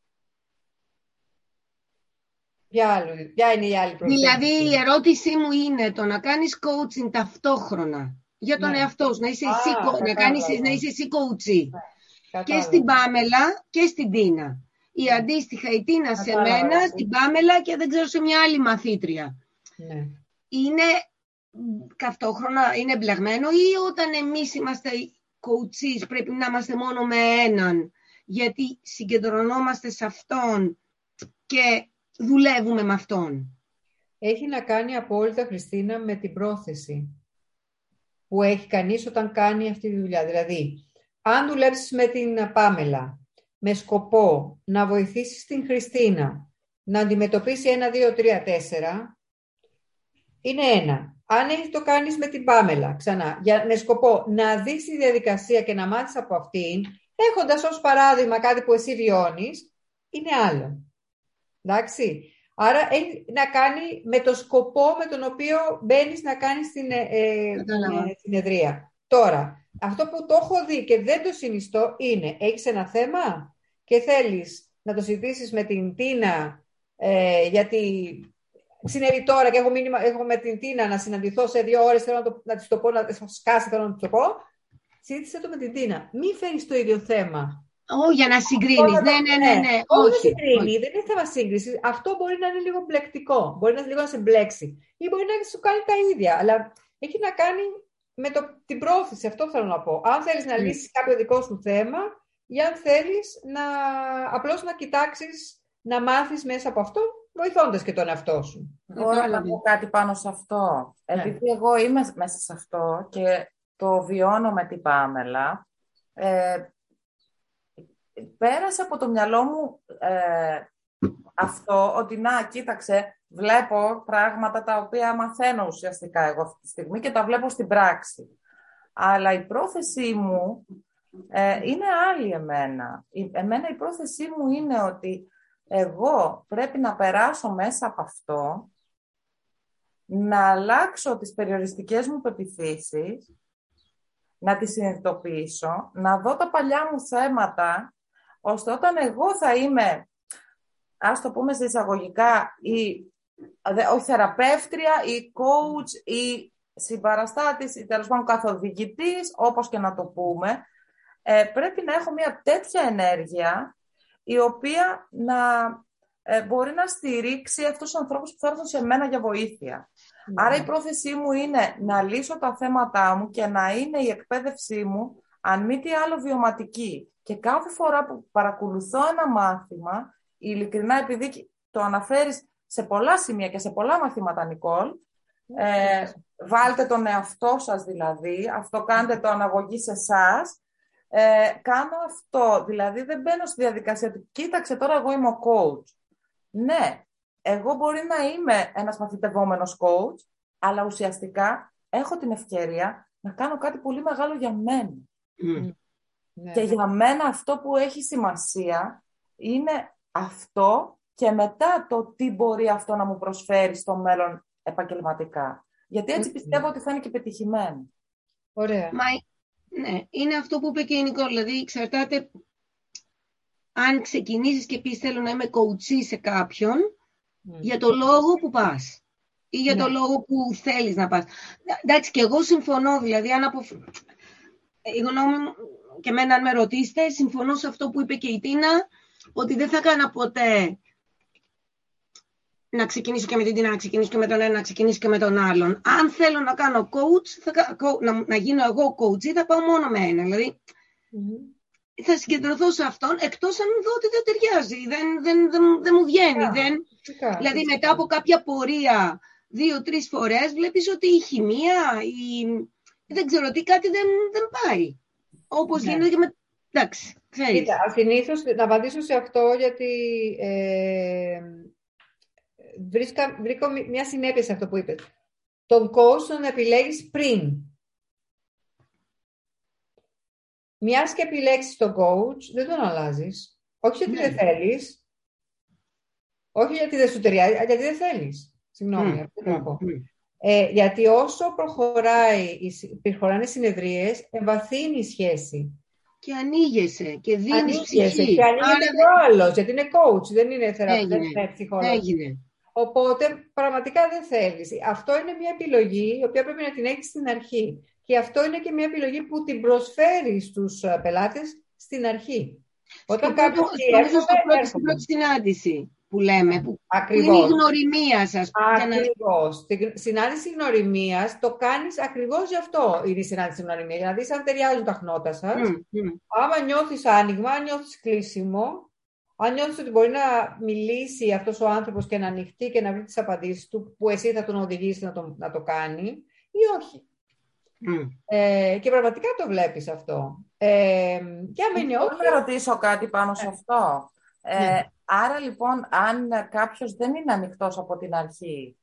Ποια είναι η άλλη προσέγγιση? Δηλαδή η ερώτησή μου είναι το να κάνεις coaching ταυτόχρονα για τον εαυτό σου, να είσαι εσύ coaching. Και στην Πάμελα και στην Τίνα. Ή αντίστοιχα η Τίνα σε μένα, στην Πάμελα και δεν ξέρω σε μια άλλη μαθήτρια. Ναι. Είναι ταυτόχρονα, είναι μπλεγμένο ή όταν εμείς είμαστε coaches πρέπει να είμαστε μόνο με έναν γιατί συγκεντρωνόμαστε σε αυτόν και δουλεύουμε με αυτόν? Έχει να κάνει απόλυτα, Χριστίνα, με την πρόθεση που έχει κανείς όταν κάνει αυτή τη δουλειά. Δηλαδή, αν δουλέψεις με την Πάμελα με σκοπό να βοηθήσεις την Χριστίνα να αντιμετωπίσει 1, 2, 3, 4, είναι ένα. Αν το κάνεις με την Πάμελα, ξανά, με σκοπό να δεις τη διαδικασία και να μάθεις από αυτήν, έχοντας ως παράδειγμα κάτι που εσύ βιώνεις, είναι άλλο. Εντάξει. Άρα έχει να κάνει με το σκοπό με τον οποίο μπαίνεις να κάνεις την συνεδρία. Τώρα, αυτό που το έχω δει και δεν το συνιστώ είναι, έχεις ένα θέμα και θέλεις να το συζητήσεις με την Τίνα, γιατί συνέβη τώρα και έχω με την Τίνα να συναντηθώ σε 2 ώρες, θέλω να της το πω, να σκάσει, θέλω να της το πω. Συζήτησε το με την Τίνα. Μην φέρεις το ίδιο θέμα. Για να συγκρίνεις. Ναι. Όχι, συγκρίνει, δεν είναι θέμα σύγκριση. Αυτό μπορεί να είναι λίγο μπλεκτικό. Μπορεί λίγο να σε μπλέξει. Ή μπορεί να σου κάνει τα ίδια. Αλλά έχει να κάνει με την πρόθεση. Αυτό θέλω να πω. Αν θέλεις να λύσεις κάποιο δικό σου θέμα ή αν θέλεις απλώς να κοιτάξεις, να μάθεις μέσα από αυτό, βοηθώντας και τον εαυτό σου. Μπορώ να πω κάτι πάνω σε αυτό. Επειδή εγώ είμαι μέσα σε αυτό και το βιώνω με την Πάμελα, πέρασε από το μυαλό μου αυτό, ότι να, κοίταξε, βλέπω πράγματα τα οποία μαθαίνω ουσιαστικά εγώ αυτή τη στιγμή και τα βλέπω στην πράξη. Αλλά η πρόθεσή μου είναι άλλη εμένα. Εμένα η πρόθεσή μου είναι ότι εγώ πρέπει να περάσω μέσα από αυτό, να αλλάξω τις περιοριστικές μου πεποιθήσεις, να τις συνειδητοποιήσω, να δω τα παλιά μου θέματα, ώστε όταν εγώ θα είμαι, ας το πούμε σε εισαγωγικά, όχι θεραπεύτρια ή coach ή συμπαραστάτης ή τέλος πάντων καθοδηγητής, όπως και να το πούμε, πρέπει να έχω μια τέτοια ενέργεια η οποία να μπορεί να στηρίξει αυτούς τους ανθρώπους που θα έρθουν σε μένα για βοήθεια. Άρα η πρόθεσή μου είναι να λύσω τα θέματά μου και να είναι η εκπαίδευσή μου, αν μη τι άλλο, βιωματική. Και κάθε φορά που παρακολουθώ ένα μάθημα, ειλικρινά επειδή το αναφέρεις σε πολλά σημεία και σε πολλά μαθήματα, Νικόλ, βάλτε τον εαυτό σας δηλαδή, αυτό κάντε το αναγωγή σε εσάς, κάνω αυτό. Δηλαδή δεν μπαίνω στη διαδικασία του κοίταξε τώρα εγώ είμαι ο coach. Ναι, εγώ μπορεί να είμαι ένας μαθητευόμενος coach, αλλά ουσιαστικά έχω την ευκαιρία να κάνω κάτι πολύ μεγάλο για μένα. Και για μένα αυτό που έχει σημασία είναι αυτό και μετά το τι μπορεί αυτό να μου προσφέρει στο μέλλον επαγγελματικά. Γιατί έτσι πιστεύω ότι θα είναι και πετυχημένο. Ωραία. Ναι, είναι αυτό που είπε και η Νικόλ. Δηλαδή εξαρτάται αν ξεκινήσεις και πεις θέλω να είμαι coach σε κάποιον για το λόγο που πας ή για το λόγο που θέλεις να πας. Εντάξει, και εγώ συμφωνώ, δηλαδή η γνώμη μου και εμένα αν με ρωτήσετε, συμφωνώ σε αυτό που είπε και η Τίνα, ότι δεν θα έκανα ποτέ να ξεκινήσω και με την Τίνα, να ξεκινήσω και με τον ένα, να ξεκινήσω και με τον άλλον. Αν θέλω να κάνω coach, να γίνω εγώ coach, θα πάω μόνο με ένα. Δηλαδή, θα συγκεντρωθώ σε αυτόν, εκτός αν δω ότι δεν ταιριάζει, δεν μου βγαίνει. Δηλαδή, μετά από κάποια πορεία 2-3 φορές, βλέπεις ότι η χημεία, δεν ξέρω τι, κάτι δεν πάει. Όπως γίνεται και με... Εντάξει, ξέρεις. Κοίτα, συνήθως, να απαντήσω σε αυτό, γιατί βρήκα μια συνέπεια σε αυτό που είπες. Τον coach τον επιλέγεις πριν. Μιας και επιλέξεις τον coach, δεν τον αλλάζεις. Όχι γιατί δεν θέλεις. Όχι γιατί δεν σου ταιριάζει, γιατί δεν θέλεις. Συγγνώμη, αυτό θέλω να πω. Γιατί όσο προχωράνε οι συνεδρίες, εμβαθύνει η σχέση. Και ανοίγεσαι και δίνεις ψυχή. Και ανοίγεται ο άλλος, γιατί είναι coach, δεν είναι ψυχολόγος. Οπότε πραγματικά δεν θέλεις. Αυτό είναι μια επιλογή η οποία πρέπει να την έχεις στην αρχή. Και αυτό είναι και μια επιλογή που την προσφέρει στους πελάτες στην αρχή. Όταν κάποιος στην πρώτη συνάντηση που λέμε, που είναι η γνωριμία σας. Ακριβώς. Στην συνάντηση γνωριμίας το κάνεις ακριβώς γι' αυτό είναι η συνάντηση γνωριμίας, για να δεις αν ταιριάζουν τα χνότα σας. Άμα νιώθεις άνοιγμα, αν νιώθεις κλείσιμο, αν νιώθεις ότι μπορεί να μιλήσει αυτός ο άνθρωπος και να ανοιχτεί και να βρει τις απαντήσεις του, που εσύ θα τον οδηγήσεις να το κάνει, ή όχι. Και πραγματικά το βλέπεις αυτό. Θέλω να ρωτήσω κάτι πάνω σε αυτό. Άρα λοιπόν, αν κάποιος δεν είναι ανοιχτός από την αρχή,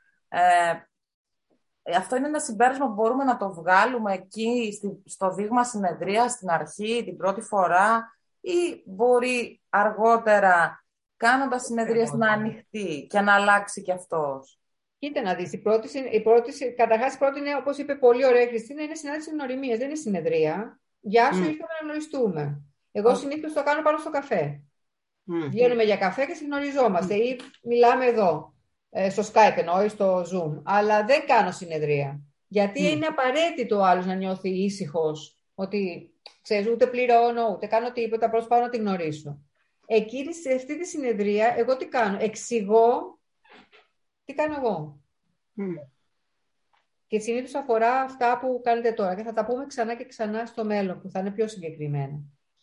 αυτό είναι ένα συμπέρασμα που μπορούμε να το βγάλουμε εκεί στο δείγμα συνεδρία στην αρχή, την πρώτη φορά, ή μπορεί αργότερα, κάνοντας συνεδρίες, να ανοιχτεί και να αλλάξει κι αυτός? Κοίτα να δεις, καταρχάς η πρώτη είναι, όπως είπε πολύ ωραία η Χριστίνα, είναι συνάντηση γνωριμίας, δεν είναι συνεδρία. Γεια σου, ήρθαμε να γνωριστούμε. Εγώ συνήθως το κάνω πάνω στο καφέ. Βγαίνουμε για καφέ και συγγνωριζόμαστε ή μιλάμε εδώ, στο Skype εννοώ ή στο Zoom. Αλλά δεν κάνω συνεδρία. Γιατί είναι απαραίτητο ο άλλος να νιώθει ήσυχος, ότι ξέρεις, ούτε πληρώνω, ούτε κάνω τίποτα, απλώς πάω να την γνωρίσω. Εκείνη, σε αυτή τη συνεδρία, εγώ τι κάνω? Εξηγώ τι κάνω εγώ. Και συνήθως αφορά αυτά που κάνετε τώρα και θα τα πούμε ξανά και ξανά στο μέλλον, που θα είναι πιο συγκεκριμένα.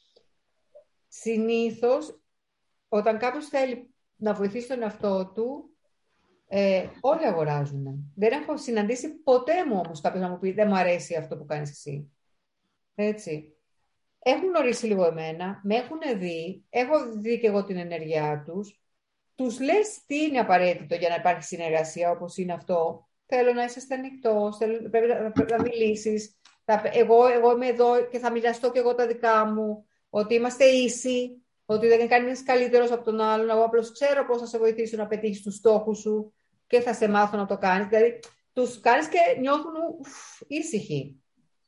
Συνήθως, όταν κάποιος θέλει να βοηθήσει τον εαυτό του, όλοι αγοράζουν. Δεν έχω συναντήσει ποτέ μου όμως κάποιος να μου πει δεν μου αρέσει αυτό που κάνεις εσύ. Έτσι. Έχουν γνωρίσει λίγο εμένα, με έχουν δει, έχω δει και εγώ την ενέργειά τους. Τους λες τι είναι απαραίτητο για να υπάρχει συνεργασία, όπως είναι αυτό. Θέλω να είσαστε ανοιχτός, πρέπει να μιλήσεις. Εγώ είμαι εδώ και θα μοιραστώ και εγώ τα δικά μου. Ότι είμαστε ίσοι, ότι δεν είναι κανείς καλύτερος από τον άλλον. Εγώ απλώς ξέρω πώς θα σε βοηθήσω να πετύχεις τους στόχους σου και θα σε μάθω να το κάνεις. Δηλαδή, τους κάνεις και νιώθουν ήσυχοι.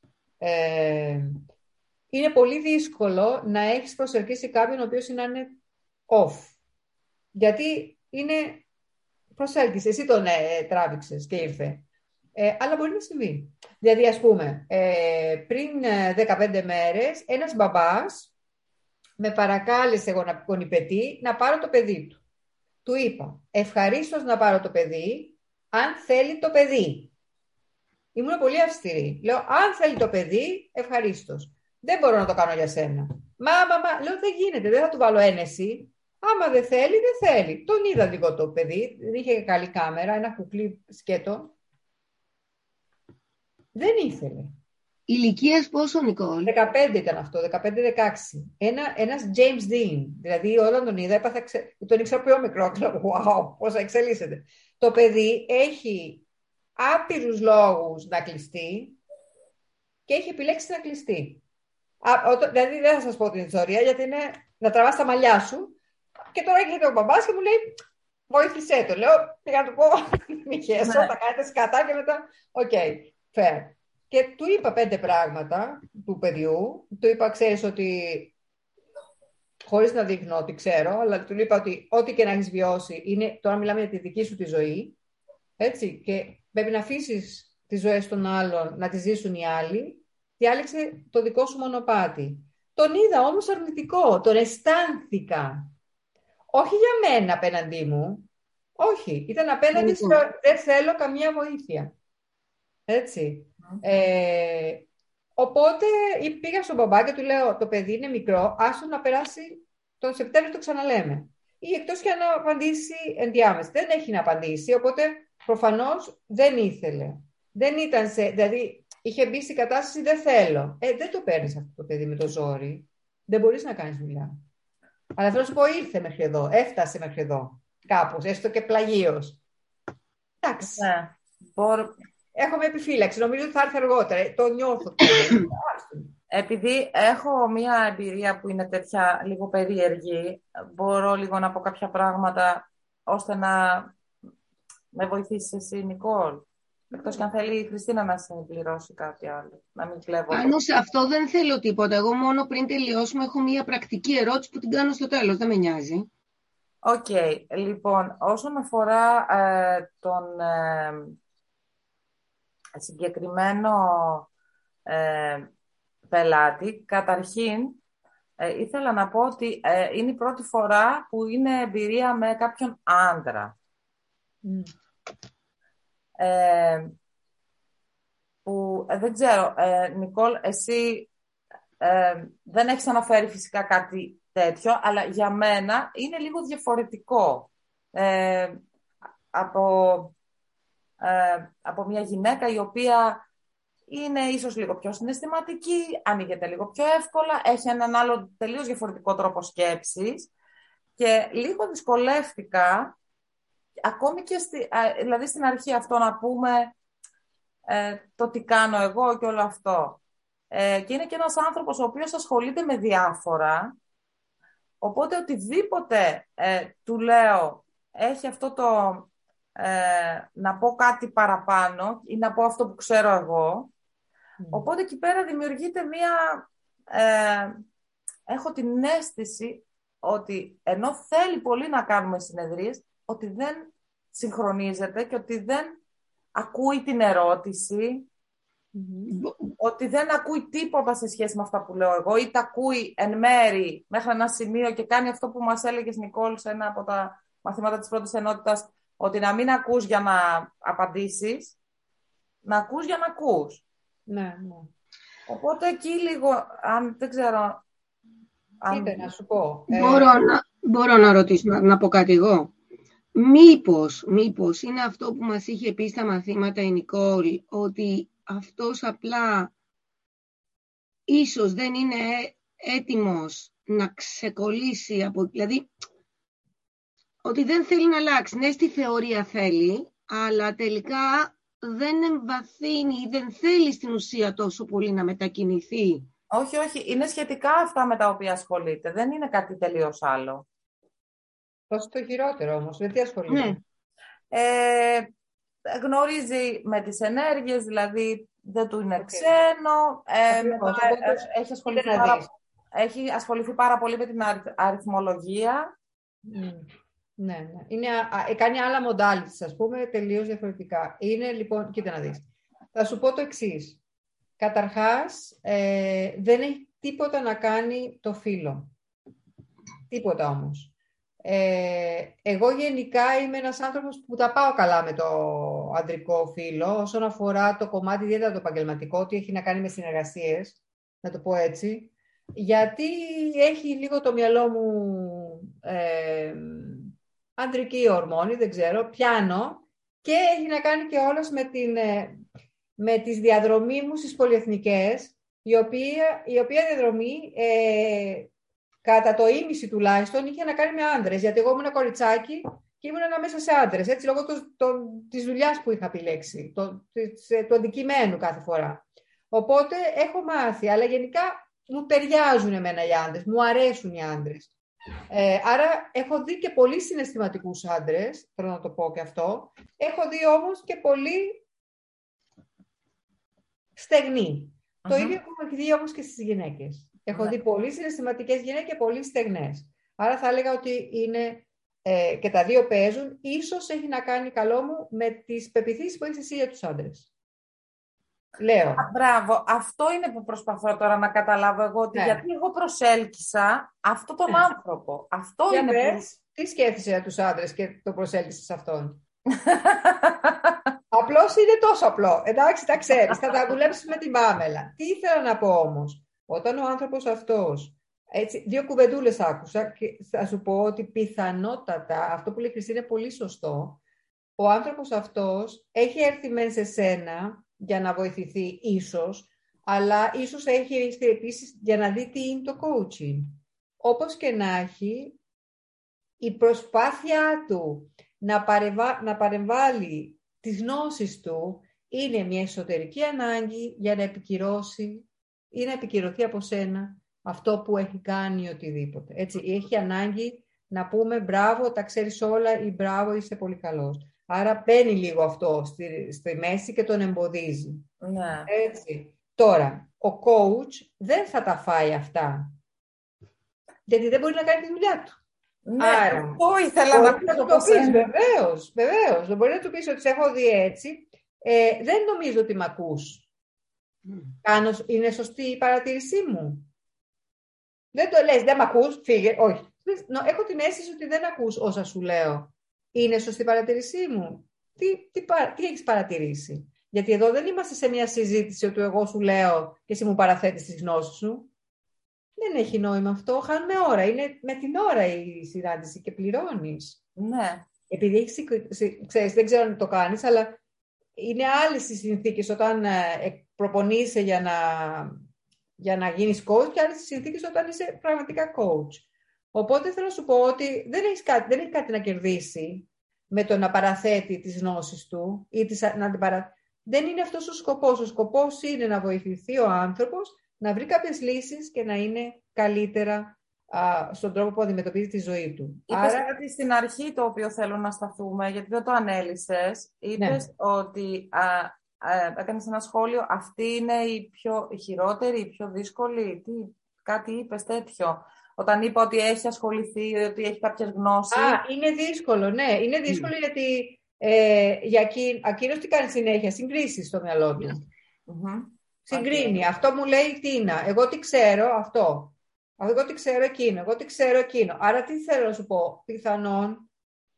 Είναι πολύ δύσκολο να έχεις προσελκύσει κάποιον ο οποίος είναι off. Γιατί είναι προσέλκυση. Εσύ τον τράβηξες και ήρθε. Αλλά μπορεί να συμβεί. Δηλαδή, ας πούμε, πριν 15 μέρες, ένας μπαμπάς με παρακάλεσε γονιπετή να πάρω το παιδί του. Του είπα, ευχαρίστως να πάρω το παιδί, αν θέλει το παιδί. Ήμουν πολύ αυστηρή. Λέω, αν θέλει το παιδί, ευχαρίστως. Δεν μπορώ να το κάνω για σένα. Μα, λέω, δεν γίνεται, δεν θα του βάλω ένεση. Άμα δεν θέλει, δεν θέλει. Τον είδα λίγο το παιδί, δεν είχε καλή κάμερα, ένα κουκλί σκέτο. Δεν ήθελε. Ηλικίας πόσο, Νικόλ? 15 ήταν αυτό, 15-16. Ένας James Dean. Δηλαδή, όταν τον είδα, τον ήξερα πιο μικρό. Wow, πώς εξελίσσεται. Το παιδί έχει άπειρους λόγους να κλειστεί και έχει επιλέξει να κλειστεί. Δηλαδή, δεν θα σας πω την ιστορία, γιατί είναι να τραβάς τα μαλλιά σου. Και τώρα έρχεται ο μπαμπάς και μου λέει, βοήθησέ το. Λέω, πήγα να του πω, μη χέσω, τα κάνετε σκατά και μετά, οκ, fair. Και του είπα 5 πράγματα του παιδιού. Του είπα, ξέρεις ότι, χωρίς να δείχνω ότι ξέρω, αλλά του είπα ότι ό,τι και να έχεις βιώσει, είναι, τώρα μιλάμε για τη δική σου τη ζωή, έτσι, και πρέπει να αφήσεις τις ζωές των άλλων να τις ζήσουν οι άλλοι. Διάλεξε το δικό σου μονοπάτι. Τον είδα όμως αρνητικό, τον αισθάνθηκα. Όχι για μένα απέναντί μου, Όχι, ήταν απέναντι στο δεν θέλω καμία βοήθεια. Έτσι. Οπότε πήγα στον μπαμπά και του λέω, το παιδί είναι μικρό, άστο να περάσει τον Σεπτέμβριο, το ξαναλέμε. Ή εκτός και να απαντήσει ενδιάμεσα. Δεν έχει να απαντήσει, οπότε προφανώς δεν ήθελε. Δεν ήταν δηλαδή είχε μπει στην κατάσταση δεν θέλω. Δεν το παίρνεις αυτό το παιδί με το ζόρι. Δεν μπορείς να κάνεις δουλειά. Αλλά θέλω να σου πω, ήρθε μέχρι εδώ, έφτασε μέχρι εδώ. Κάπως, έστω και πλαγίως. Εντάξει. Έχουμε επιφύλαξη. Νομίζω ότι θα έρθει αργότερα. Το νιώθω. Επειδή έχω μία εμπειρία που είναι τέτοια λίγο περίεργη, μπορώ λίγο να πω κάποια πράγματα ώστε να με βοηθήσεις εσύ, Νικόλ. Εκτός και αν θέλει η Χριστίνα να συμπληρώσει κάτι άλλο. Να μην κλέβω. Πάνω σε αυτό δεν θέλω τίποτα. Εγώ μόνο πριν τελειώσουμε έχω μία πρακτική ερώτηση που την κάνω στο τέλος. Δεν με νοιάζει. Οκ. Λοιπόν, όσον αφορά τον συγκεκριμένο πελάτη, καταρχήν ήθελα να πω ότι είναι η πρώτη φορά που είναι εμπειρία με κάποιον άντρα. Που δεν ξέρω, Νικόλ, εσύ δεν έχεις αναφέρει φυσικά κάτι τέτοιο, αλλά για μένα είναι λίγο διαφορετικό από μια γυναίκα η οποία είναι ίσως λίγο πιο συναισθηματική, ανοίγεται λίγο πιο εύκολα, έχει έναν άλλο τελείως διαφορετικό τρόπο σκέψης και λίγο δυσκολεύτηκα, ακόμη και δηλαδή στην αρχή αυτό να πούμε το τι κάνω εγώ και όλο αυτό. Και είναι και ένας άνθρωπος ο οποίος ασχολείται με διάφορα, οπότε οτιδήποτε του λέω έχει αυτό το να πω κάτι παραπάνω ή να πω αυτό που ξέρω εγώ. Οπότε εκεί πέρα δημιουργείται έχω την αίσθηση ότι ενώ θέλει πολύ να κάνουμε συνεδρίες, ότι δεν συγχρονίζεται και ότι δεν ακούει την ερώτηση, ότι δεν ακούει τίποτα σε σχέση με αυτά που λέω εγώ ή τα ακούει εν μέρη μέχρι ένα σημείο και κάνει αυτό που μας έλεγες, Νικόλ, σε ένα από τα μαθήματα της πρώτης ενότητας, ότι να μην ακούς για να απαντήσεις, να ακούς για να ακούς. Ναι. Οπότε εκεί λίγο, αν δεν ξέρω... Κοίτα, να σου πω. Μπορώ να ρωτήσω, να πω κάτι εγώ. Μήπως είναι αυτό που μας είχε πει στα μαθήματα η Νικόλ, ότι αυτός απλά ίσως δεν είναι έτοιμος να ξεκολλήσει δηλαδή ότι δεν θέλει να αλλάξει. Ναι, στη θεωρία θέλει, αλλά τελικά δεν εμβαθύνει ή δεν θέλει στην ουσία τόσο πολύ να μετακινηθεί. Όχι. Είναι σχετικά αυτά με τα οποία ασχολείται. Δεν είναι κάτι τελείως άλλο. Τόσο το χειρότερο όμως. Με τι ασχολείται? Ναι. Γνωρίζει με τις ενέργειες, δηλαδή δεν του είναι ξένο. Έχει ασχοληθεί πάρα πολύ με την αριθμολογία. Ναι. Κάνει άλλα modalities, ας πούμε, τελείως διαφορετικά. Είναι λοιπόν, κοίτα να δεις. Θα σου πω το εξής. Καταρχάς, δεν έχει τίποτα να κάνει το φύλο. Τίποτα όμως. Εγώ γενικά είμαι ένας άνθρωπος που τα πάω καλά με το αντρικό φύλο, όσον αφορά το κομμάτι ιδιαίτερα το επαγγελματικό, ότι έχει να κάνει με συνεργασίες, να το πω έτσι, γιατί έχει λίγο το μυαλό μου ανδρική ορμόνη, δεν ξέρω, πιάνω, και έχει να κάνει και όλος με τις διαδρομή μου στις πολυεθνικές, η οποία διαδρομή κατά το ίμιση τουλάχιστον είχε να κάνει με άντρες, γιατί εγώ ήμουν κοριτσάκι και ήμουν ανάμεσα σε άντρες, έτσι, λόγω της δουλειάς που είχα επιλέξει, του αντικειμένου κάθε φορά. Οπότε έχω μάθει, αλλά γενικά μου ταιριάζουν εμένα οι άντρες, μου αρέσουν οι άντρες. Άρα έχω δει και πολύ συναισθηματικούς άντρες, θέλω να το πω και αυτό. Έχω δει όμως και πολύ στεγνοί. Το ίδιο έχω δει όμως και στις γυναίκες. Έχω δει πολύ συναισθηματικές γυναίκες και πολύ στεγνές. Άρα θα έλεγα ότι είναι και τα δύο παίζουν. Ίσως έχει να κάνει, καλό μου, με τις πεποιθήσεις που έχεις εσύ για τους άντρες. Λέω. Μπράβο. Αυτό είναι που προσπαθώ τώρα να καταλάβω εγώ, ότι γιατί εγώ προσέλκυσα αυτόν τον άνθρωπο. Αυτό είναι που τι σκέφτεσαι για τους άντρες και το προσέλκυσες σε αυτόν? Απλώς είναι τόσο απλό. Εντάξει, τα ξέρεις, θα τα δουλέψεις με την Πάμελα. Τι ήθελα να πω όμως, όταν ο άνθρωπος αυτός, έτσι, 2 κουβεντούλες άκουσα και θα σου πω ότι πιθανότατα, αυτό που λέει η Χριστίνα είναι πολύ σωστό, ο άνθρωπος αυτός έχει έρθει μεν σε σένα για να βοηθηθεί ίσως, αλλά ίσως έχει έρθει επίσης για να δει τι είναι το coaching. Όπως και να έχει, η προσπάθειά του να παρεμβάλλει τις γνώσεις του είναι μια εσωτερική ανάγκη για να επικυρώσει ή να επικυρωθεί από σένα αυτό που έχει κάνει οτιδήποτε. Έτσι, έχει ανάγκη να πούμε μπράβο, τα ξέρεις όλα ή μπράβο, είσαι πολύ καλός. Άρα μπαίνει λίγο αυτό στη μέση και τον εμποδίζει. Ναι. Έτσι. Τώρα, ο coach δεν θα τα φάει αυτά. Γιατί δεν μπορεί να κάνει τη δουλειά του. Ναι, αυτό ήθελα να πει. Το πεις, βεβαίως. Δεν μπορεί να του πεις ότι σε έχω δει έτσι. Δεν νομίζω ότι μ' ακούς. Είναι σωστή η παρατήρησή μου. Δεν το λες, δεν μ' ακούς, φύγε. Όχι. Έχω την αίσθηση ότι δεν ακούς όσα σου λέω. Είναι σωστή η παρατήρησή μου. Τι έχεις παρατηρήσει? Γιατί εδώ δεν είμαστε σε μια συζήτηση ότι εγώ σου λέω και εσύ μου παραθέτεις τις γνώσεις σου. Δεν έχει νόημα αυτό. Χάνουμε ώρα. Είναι με την ώρα η συνάντηση και πληρώνεις. Ναι. Επειδή ξέρεις, δεν ξέρω αν το κάνεις, αλλά είναι άλλες οι συνθήκες όταν προπονείσαι για να γίνεις coach και άλλες οι συνθήκες όταν είσαι πραγματικά coach. Οπότε θέλω να σου πω ότι δεν έχει κάτι να κερδίσει με το να παραθέτει τις γνώσεις του ή δεν είναι αυτός ο σκοπός. Ο σκοπός είναι να βοηθηθεί ο άνθρωπος να βρει κάποιες λύσεις και να είναι καλύτερα στον τρόπο που αντιμετωπίζει τη ζωή του. Είπες κάτι στην αρχή το οποίο θέλω να σταθούμε, γιατί δεν το ανέλυσες. Είπες ότι έκανες ένα σχόλιο, αυτή είναι η χειρότερη, η πιο δύσκολη. Κάτι είπες τέτοιο. Όταν είπα ότι έχει ασχοληθεί, ότι έχει κάποιες γνώσεις. Είναι δύσκολο, ναι. Είναι δύσκολο γιατί για εκείνος τι κάνει συνέχεια, συγκρίσεις στο μυαλό του. Συγκρίνει. Αυτό μου λέει η Τίνα. Εγώ τι ξέρω αυτό. Εγώ τι ξέρω εκείνο. Εγώ τι ξέρω εκείνο. Άρα τι θέλω να σου πω. Πιθανόν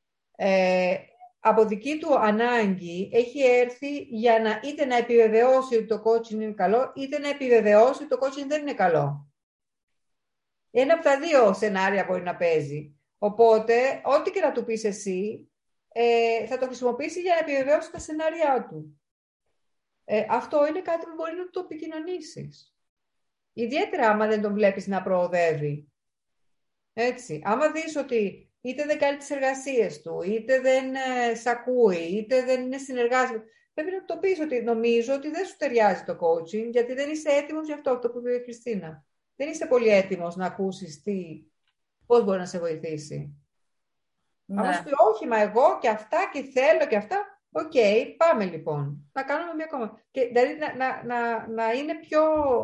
από δική του ανάγκη έχει έρθει για να είτε να επιβεβαιώσει ότι το coaching είναι καλό, είτε να επιβεβαιώσει ότι το coaching δεν είναι καλό. Ένα από τα δύο σενάρια μπορεί να παίζει. Οπότε, ό,τι και να του πεις εσύ, θα το χρησιμοποιήσει για να επιβεβαιώσει τα σενάρια του. Αυτό είναι κάτι που μπορεί να το επικοινωνήσεις. Ιδιαίτερα άμα δεν τον βλέπεις να προοδεύει. Έτσι. Άμα δεις ότι είτε δεν κάνει τις εργασίες του, είτε δεν σ' ακούει, είτε δεν είναι συνεργάσιμο, πρέπει να το πεις ότι νομίζω ότι δεν σου ταιριάζει το coaching, γιατί δεν είσαι έτοιμος για αυτό που είπε η Χριστίνα. Δεν είσαι πολύ έτοιμος να ακούσεις πώς μπορεί να σε βοηθήσει. Ναι. Αν σου πει όχι, μα εγώ και αυτά και θέλω και αυτά, οκ, πάμε λοιπόν. Να κάνουμε μια ακόμα. Και, δηλαδή να είναι πιο,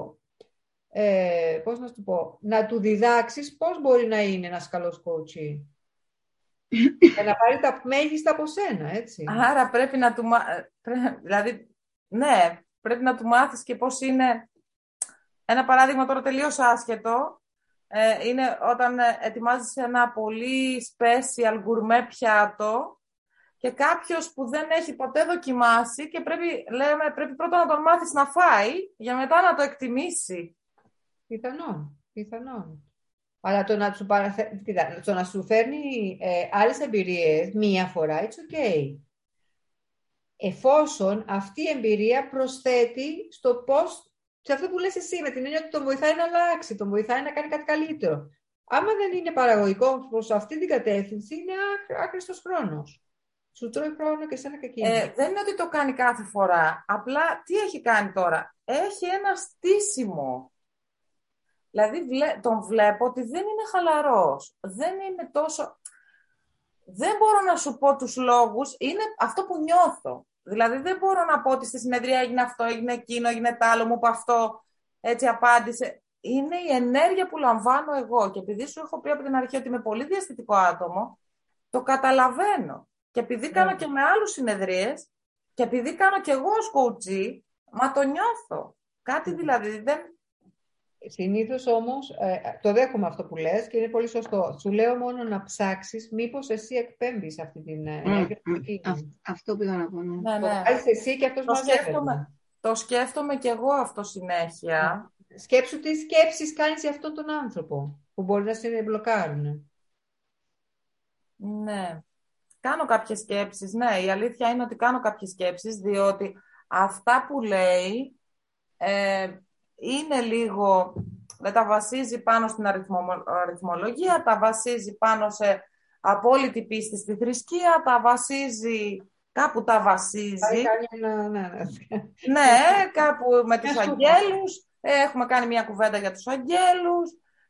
πώς να σου πω, να του διδάξεις πώς μπορεί να είναι ένας καλός coach. Για να πάρει τα μέγιστα από σένα, έτσι. Άρα πρέπει να του δηλαδή, ναι, πρέπει να του μάθεις και πώς είναι. Ένα παράδειγμα τώρα τελείως άσχετο, είναι όταν ετοιμάζεις ένα πολύ special gourmet πιάτο και κάποιος που δεν έχει ποτέ δοκιμάσει και πρέπει πρώτα να τον μάθεις να φάει για μετά να το εκτιμήσει. Πιθανόν. Αλλά το να σου φέρνει άλλες εμπειρίες μία φορά, it's okay. Εφόσον αυτή η εμπειρία προσθέτει στο πώς, σε αυτό που λες εσύ, με την έννοια ότι τον βοηθάει να αλλάξει, τον βοηθάει να κάνει κάτι καλύτερο. Άμα δεν είναι παραγωγικό προς αυτή την κατεύθυνση, είναι άχρηστος χρόνος. Σου τρώει χρόνο και σένα και εκείνο. Δεν είναι ότι το κάνει κάθε φορά. Απλά τι έχει κάνει τώρα. Έχει ένα στήσιμο. Δηλαδή τον βλέπω ότι δεν είναι χαλαρός. Δεν είναι τόσο... Δεν μπορώ να σου πω τους λόγους. Είναι αυτό που νιώθω. Δηλαδή δεν μπορώ να πω ότι στη συνεδρία έγινε αυτό, έγινε εκείνο, έγινε τ' άλλο, μου είπε αυτό, έτσι απάντησε. Είναι η ενέργεια που λαμβάνω εγώ. Και επειδή σου έχω πει από την αρχή ότι είμαι πολύ διαστητικό άτομο, το καταλαβαίνω. Και επειδή κάνω και με άλλους συνεδρίες, και επειδή κάνω και εγώ ως coachee, μα το νιώθω. Κάτι δηλαδή δεν... Συνήθως όμως, το δέχομαι αυτό που λες και είναι πολύ σωστό. Σου λέω μόνο να ψάξεις μήπως εσύ εκπέμπεις αυτή την ενέργεια. Αυτό πήγα να πω. Ναι, Το ναι. βγάζεις εσύ και αυτός μαζεύεται. Το σκέφτομαι κι εγώ αυτό συνέχεια. Σκέψου τι σκέψεις κάνεις για αυτόν τον άνθρωπο που μπορεί να σε μπλοκάρουν. Ναι. Κάνω κάποιες σκέψεις. Ναι, η αλήθεια είναι ότι κάνω κάποιες σκέψεις, διότι αυτά που λέει είναι λίγο... Δεν τα βασίζει πάνω στην αριθμολογία, τα βασίζει πάνω σε απόλυτη πίστη στη θρησκεία, τα βασίζει... Κάπου τα βασίζει. Ναι, κάπου με τους αγγέλους. Έχουμε κάνει μια κουβέντα για τους αγγέλους.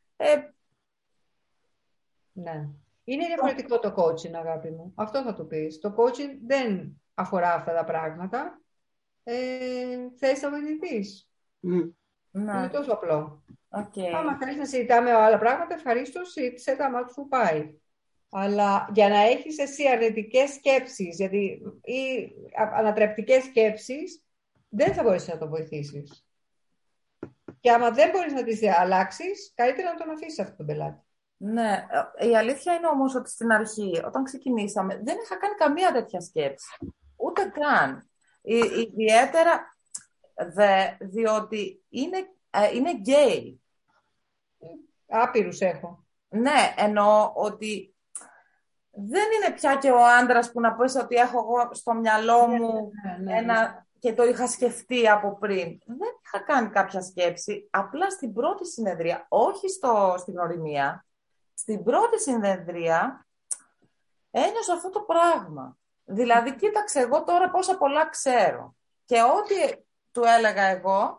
Ναι. Είναι διαφορετικό το coaching, αγάπη μου. Αυτό θα του πεις. Το coaching δεν αφορά αυτά τα πράγματα. Θες να βοηθηθείς. Είναι τόσο απλό. Άμα θέλεις να συζητάμε άλλα πράγματα, ευχαρίστως σύντησε τα μάτια σου πάει. Αλλά για να έχεις εσύ αρνητικές σκέψεις ή ανατρεπτικές σκέψεις, δεν θα μπορείς να το βοηθήσεις. Και άμα δεν μπορείς να τις αλλάξεις, καλύτερα να τον αφήσεις αυτόν τον πελάτη. Ναι, η αλήθεια είναι όμως ότι στην αρχή, όταν ξεκινήσαμε, δεν είχα κάνει καμία τέτοια σκέψη. Ούτε καν. Ιδιαίτερα διότι είναι γκέι. Άπειρους έχω. Ναι, εννοώ ότι δεν είναι πια και ο άντρας που να πεις ότι έχω εγώ στο μυαλό μου ένα... και το είχα σκεφτεί από πριν. Δεν είχα κάνει κάποια σκέψη. Απλά στην πρώτη συνεδρία, όχι στην γνωριμία, στην πρώτη συνεδρία ένιωσα αυτό το πράγμα. Δηλαδή, κοίταξε εγώ τώρα πόσα πολλά ξέρω. Και ό,τι του έλεγα εγώ,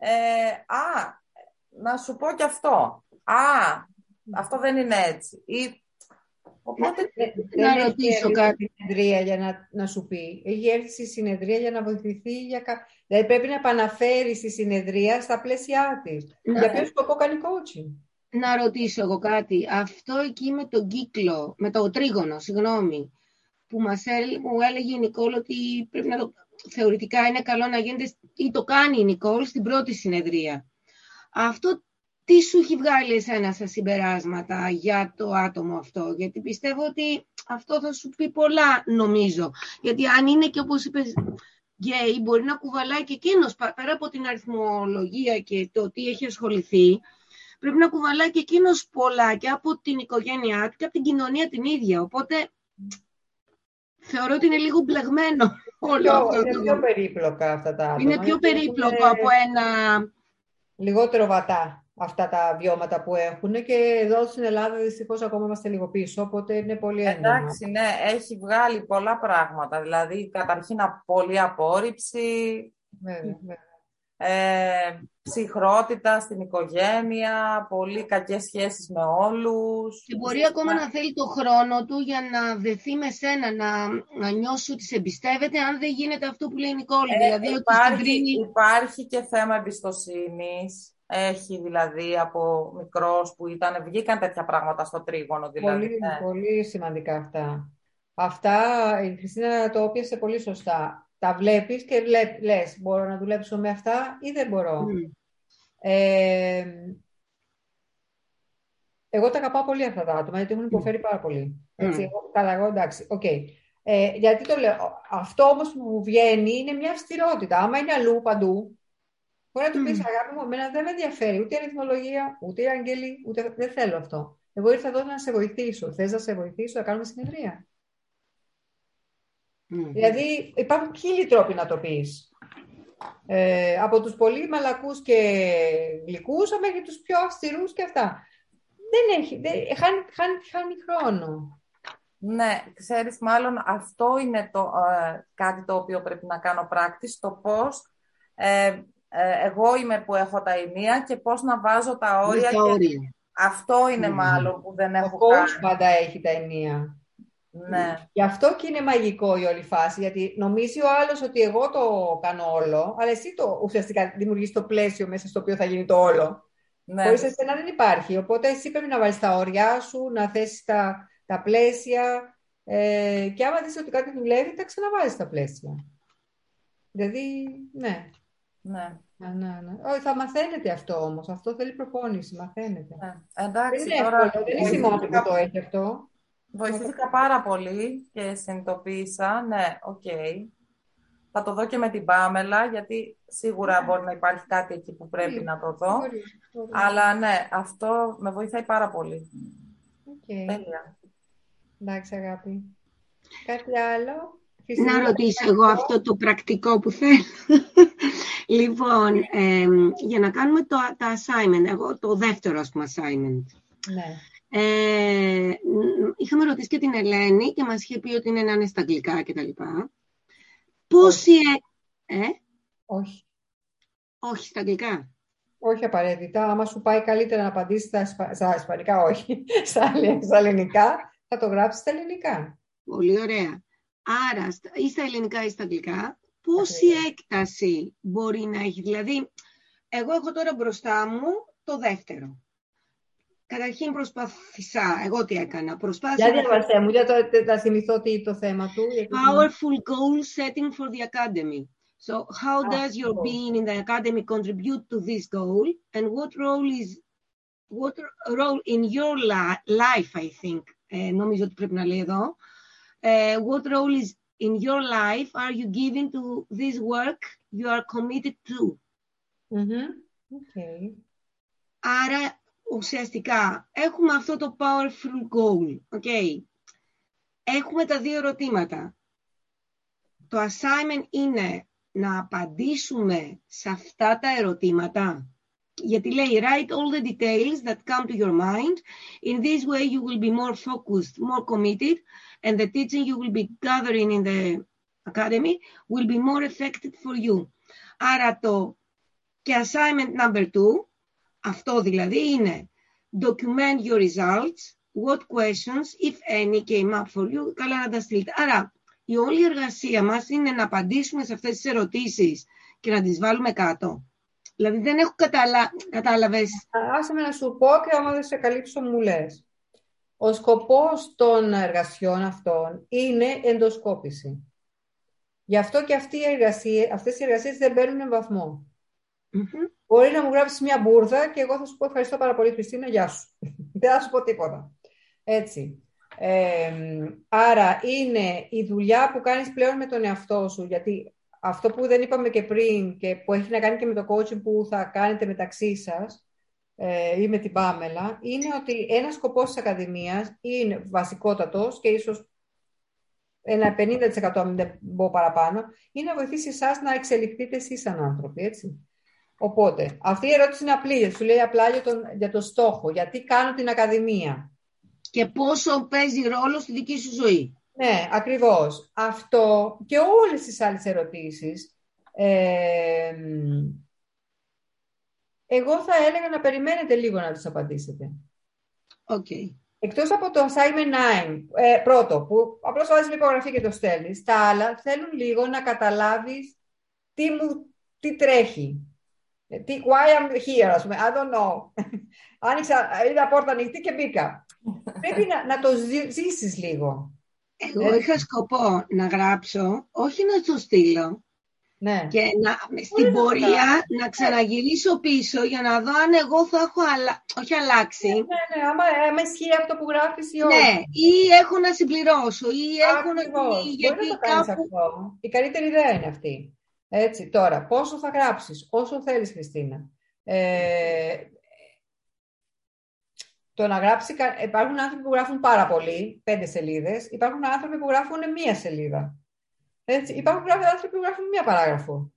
να σου πω κι αυτό. Αυτό δεν είναι έτσι. Οπότε, δεν ρωτήσω κάτι. Συνεδρία για να σου πει. Έχει έρθει στη συνεδρία για να βοηθηθεί. Δηλαδή πρέπει να επαναφέρει στη συνεδρία στα πλαίσια της. Για ποιο σκοπό κάνει coaching. Να ρωτήσω εγώ κάτι. Αυτό εκεί με τον κύκλο, με το τρίγωνο, συγγνώμη, που μου έλεγε η Νικόλ ότι πρέπει να θεωρητικά είναι καλό να γίνεται, ή το κάνει η Νικόλ στην πρώτη συνεδρία. Αυτό τι σου έχει βγάλει εσένα στα συμπεράσματα για το άτομο αυτό? Γιατί πιστεύω ότι αυτό θα σου πει πολλά, νομίζω. Γιατί αν είναι και όπως είπες γκέι, μπορεί να κουβαλάει και εκείνος, πέρα από την αριθμολογία και το τι έχει ασχοληθεί, πρέπει να κουβαλάει και εκείνος πολλά και από την οικογένειά του και από την κοινωνία την ίδια. Οπότε θεωρώ ότι είναι λίγο μπλεγμένο όλο αυτό. Είναι πιο περίπλοκα αυτά τα άτομα. Είναι πιο περίπλοκο από ένα... Λιγότερο βατά αυτά τα βιώματα που έχουν και εδώ στην Ελλάδα δυστυχώς ακόμα είμαστε λίγο πίσω, οπότε είναι πολύ έντονο. Εντάξει, ναι, έχει βγάλει πολλά πράγματα, δηλαδή καταρχήν πολλή απόρριψη, ψυχρότητα στην οικογένεια, πολύ κακές σχέσεις με όλους. Και μπορεί ακόμα να θέλει το χρόνο του για να δεθεί με σένα, να νιώσει ότι σε εμπιστεύεται, αν δεν γίνεται αυτό που λέει η Νικόλη. Δηλαδή, υπάρχει και θέμα εμπιστοσύνης. Έχει δηλαδή από μικρός που βγήκαν τέτοια πράγματα στο τρίγωνο. Δηλαδή, πολύ, πολύ σημαντικά αυτά. Αυτά η Χριστίνα το έπιασε πολύ σωστά. Τα βλέπεις και λες, μπορώ να δουλέψω με αυτά ή δεν μπορώ. Εγώ τα αγαπάω πολύ αυτά τα άτομα, γιατί μου υποφέρει πάρα πολύ. Έτσι, εγώ εντάξει, okay. Γιατί το λέω, αυτό όμως που μου βγαίνει είναι μια αυστηρότητα. Άμα είναι αλλού, παντού, μπορεί να του πεις, αγάπη μου, εμένα δεν με ενδιαφέρει ούτε η αριθμολογία, ούτε η αγγέλη, ούτε δεν θέλω αυτό. Εγώ ήρθα εδώ να σε βοηθήσω. Θες να σε βοηθήσω, να κάνουμε συνεδρία. Δηλαδή υπάρχουν χίλιοι τρόποι να το πεις. Από τους πολύ μαλακούς και γλυκούς μέχρι τους πιο αυστηρούς και αυτά. Χάνει χρόνο. Ναι, ξέρεις, μάλλον αυτό είναι κάτι το οποίο πρέπει να κάνω πράκτης, το πώς εγώ είμαι που έχω τα ενία και πώς να βάζω τα όρια. Αυτό είναι μάλλον που δεν έχω κάνει. Ο coach πάντα έχει τα ενία. Ναι. Γι' αυτό και είναι μαγικό η όλη φάση, γιατί νομίζει ο άλλος ότι εγώ το κάνω όλο, αλλά εσύ ουσιαστικά δημιουργείς το πλαίσιο μέσα στο οποίο θα γίνει το όλο. Ναι. Χωρίς εσένα δεν υπάρχει, οπότε εσύ πρέπει να βάλεις τα όρια σου, να θέσεις τα πλαίσια και άμα δεις ότι κάτι δουλεύει, τα ξαναβάζεις τα πλαίσια. Δηλαδή, ναι. Ναι. Ναι. Όχι, θα μαθαίνετε αυτό όμως. Αυτό θέλει προπόνηση, μαθαίνετε. Ναι. Εντάξει, Δεν είναι τώρα εύκολο, δεν είσαι η μόνη που το έχει αυτό. βοηθήθηκα πάρα πολύ και συνειδητοποίησα, ναι, οκ. Θα το δω και με την Πάμελα, γιατί σίγουρα μπορεί να υπάρχει κάτι εκεί που πρέπει να το δω. Μπορεί. Αλλά ναι, αυτό με βοηθάει πάρα πολύ. Okay. Τέλεια. Εντάξει, αγάπη. Κάτι άλλο? Να ρωτήσω εγώ αυτό το πρακτικό που θέλω. Λοιπόν, για να κάνουμε τα assignment, εγώ το δεύτερο, ας πούμε, assignment. Ναι. Είχαμε ρωτήσει και την Ελένη και μας είχε πει ότι είναι να είναι στα αγγλικά και τα λοιπά. Πόσοι... Όχι. Όχι στα αγγλικά. Όχι απαραίτητα. Άμα σου πάει καλύτερα να απαντήσει στα ισπανικά, όχι. Στα ελληνικά, θα το γράψεις στα ελληνικά. Πολύ ωραία. Άρα, ή στα ελληνικά ή στα αγγλικά, πόση έκταση μπορεί να έχει? Δηλαδή, εγώ έχω τώρα μπροστά μου το δεύτερο. Καταρχήν προσπάθησα, εγώ τι έκανα. Για διαβασέ μου, για να θυμηθώ τι το θέμα του. Powerful goal setting for the academy. So, how does your being in the academy contribute to this goal? And what role in your life, I think, νομίζω ότι πρέπει να λέει εδώ, what role is in your life are you giving to this work you are committed to? Okay. Άρα, ουσιαστικά, έχουμε αυτό το powerful goal. Okay. Έχουμε τα δύο ερωτήματα. Το assignment είναι να απαντήσουμε σε αυτά τα ερωτήματα. Γιατί λέει, write all the details that come to your mind. In this way you will be more focused, more committed, and the teaching you will be gathering in the academy will be more effective for you. Άρα και assignment number 2, αυτό δηλαδή είναι document your results, what questions, if any, came up for you. Καλά να τα στείλετε. Άρα η όλη εργασία μας είναι να απαντήσουμε σε αυτές τις ερωτήσεις και να τις βάλουμε κάτω. Δηλαδή δεν έχω κατάλαβες. Άσε με να σου πω και άμα δεν σε καλύψω μου λες. Ο σκοπός των εργασιών αυτών είναι εντοσκόπηση. Γι' αυτό και αυτές οι εργασίες δεν παίρνουν βαθμό. Μπορεί να μου γράψεις μια μπουρδα και εγώ θα σου πω ευχαριστώ πάρα πολύ Χριστίνα, γεια σου. Δεν θα σου πω τίποτα. Έτσι. Άρα είναι η δουλειά που κάνεις πλέον με τον εαυτό σου, γιατί αυτό που δεν είπαμε και πριν και που έχει να κάνει και με το coaching που θα κάνετε μεταξύ σας ή με την Πάμελα, είναι ότι ένας σκοπός της Ακαδημίας είναι βασικότατος και ίσως ένα 50% αν δεν πω παραπάνω, είναι να βοηθήσει εσάς να εξελιχθείτε εσείς σαν άνθρωποι, έτσι. Οπότε, αυτή η ερώτηση είναι απλή, σου λέει απλά για το στόχο, γιατί κάνω την Ακαδημία. Και πόσο παίζει ρόλο στη δική σου ζωή. Ναι, ακριβώς. Αυτό και όλες τις άλλες ερωτήσεις, εγώ θα έλεγα να περιμένετε λίγο να τις απαντήσετε. Okay. Εκτός από το assignment 9, πρώτο, που απλώς βάζεις μια υπογραφή και το στέλνεις, τα άλλα θέλουν λίγο να καταλάβεις τι τρέχει. Why I'm here, ας πούμε, I don't know. Είδα πόρτα ανοιχτή και μπήκα. Πρέπει να το ζήσεις λίγο. Εγώ είχα σκοπό να γράψω, όχι να το στείλω, ναι. Και στην πορεία να ξαναγυρίσω πίσω για να δω αν εγώ θα έχω όχι αλλάξει. Ναι, άμα ισχύει αυτό που γράφεις ή όχι. Ναι, ή έχω να συμπληρώσω, ή έχω να... Γιατί το κάνεις αυτό. Η καλύτερη ιδέα είναι αυτή. Έτσι, τώρα, πόσο θα γράψεις, όσο θέλεις, Χριστίνα. Το να γράψει, υπάρχουν άνθρωποι που γράφουν πάρα πολύ, 5 σελίδες, υπάρχουν άνθρωποι που γράφουν 1 σελίδα. Έτσι, υπάρχουν άνθρωποι που γράφουν 1 παράγραφο.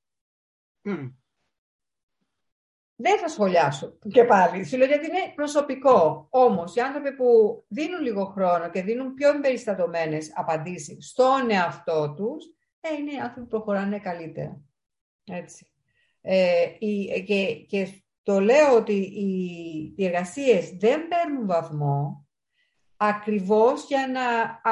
Δεν θα σχολιάσω και πάλι. Σου λέω γιατί είναι προσωπικό. Όμως, οι άνθρωποι που δίνουν λίγο χρόνο και δίνουν πιο εμπεριστατωμένες απαντήσεις στον εαυτό τους, είναι οι άνθρωποι που προχωράνε καλύτερα. Έτσι. Και το λέω ότι οι εργασίες δεν παίρνουν βαθμό ακριβώς για να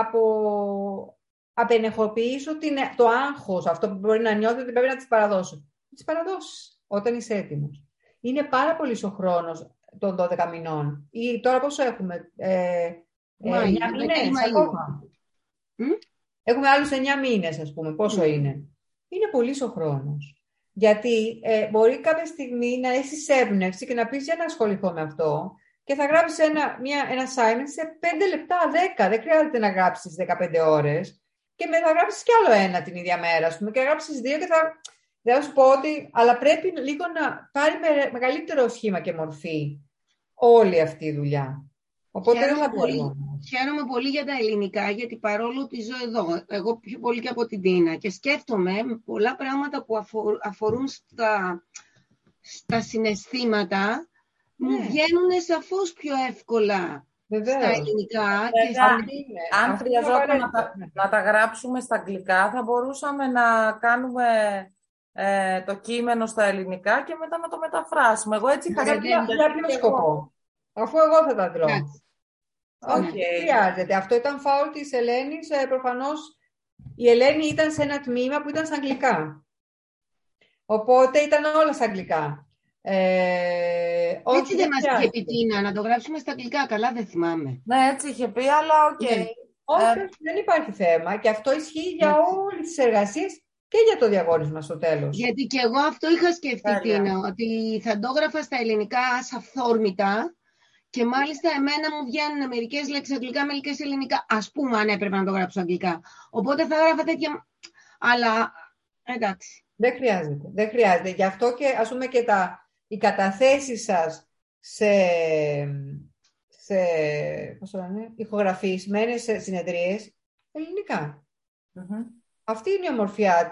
απενεχοποιήσω το άγχος, αυτό που μπορεί να νιώθω ότι πρέπει να τις παραδώσω. Τις παραδώσεις όταν είσαι έτοιμος. Είναι πάρα πολύς ο χρόνος των 12 μηνών. Ή τώρα πόσο έχουμε? 9 μήνες ακόμα. Έχουμε άλλους 9 μήνες, ας πούμε. Πόσο είναι? Είναι πολύς ο χρόνος. Γιατί μπορεί κάποια στιγμή να έχεις έμπνευση και να πεις για να ασχοληθώ με αυτό και θα γράψεις ένα assignment σε 5 λεπτά, 10. Δεν χρειάζεται να γράψεις 15 ώρες. Και θα γράψεις κι άλλο ένα την ίδια μέρα, ας πούμε, και θα γράψεις 2 και θα σου πω ότι... Αλλά πρέπει λίγο να πάρει μεγαλύτερο σχήμα και μορφή όλη αυτή η δουλειά. Οπότε δεν θα μπορώ. Χαίρομαι πολύ για τα ελληνικά, γιατί παρόλο ότι ζω εδώ, εγώ πιο πολύ και από την Τίνα, και σκέφτομαι πολλά πράγματα που αφορούν στα συναισθήματα, μου βγαίνουν σαφώς πιο εύκολα. Βεβαίως. Στα ελληνικά. Αν χρειαζόταν να τα γράψουμε στα αγγλικά, θα μπορούσαμε να κάνουμε το κείμενο στα ελληνικά και μετά να το μεταφράσουμε. Εγώ έτσι είχα σκεφτεί. Για ποιο σκοπό? Αφού εγώ θα τα δω. Όχι, δεν χρειάζεται. Αυτό ήταν φάουλ της Ελένης. Προφανώς η Ελένη ήταν σε ένα τμήμα που ήταν στα αγγλικά. Οπότε ήταν όλα στα αγγλικά. Έτσι δεν μας είχε πει Τίνα, να το γράψουμε στα αγγλικά. Καλά, δεν θυμάμαι. Ναι, έτσι είχε πει, αλλά οκ. Όχι, δεν υπάρχει θέμα. Και αυτό ισχύει για όλες τις εργασίες και για το διαγώνισμα στο τέλος. Γιατί και εγώ αυτό είχα σκεφτεί, Τίνα, ότι θα το έγραφα στα ελληνικά σαν αυθόρμητα. Και μάλιστα εμένα μου βγαίνουν μερικές λέξεις αγγλικά, μερικές ελληνικά. Ας πούμε, αν έπρεπε να το γράψω αγγλικά. Οπότε θα γράφα τέτοια. Αλλά εντάξει. Δεν χρειάζεται. Δεν χρειάζεται. Γι' αυτό και ας πούμε και οι καταθέσεις σας σε ηχογραφημένες συνεδρίες ελληνικά. Mm-hmm. Αυτή είναι η ομορφιά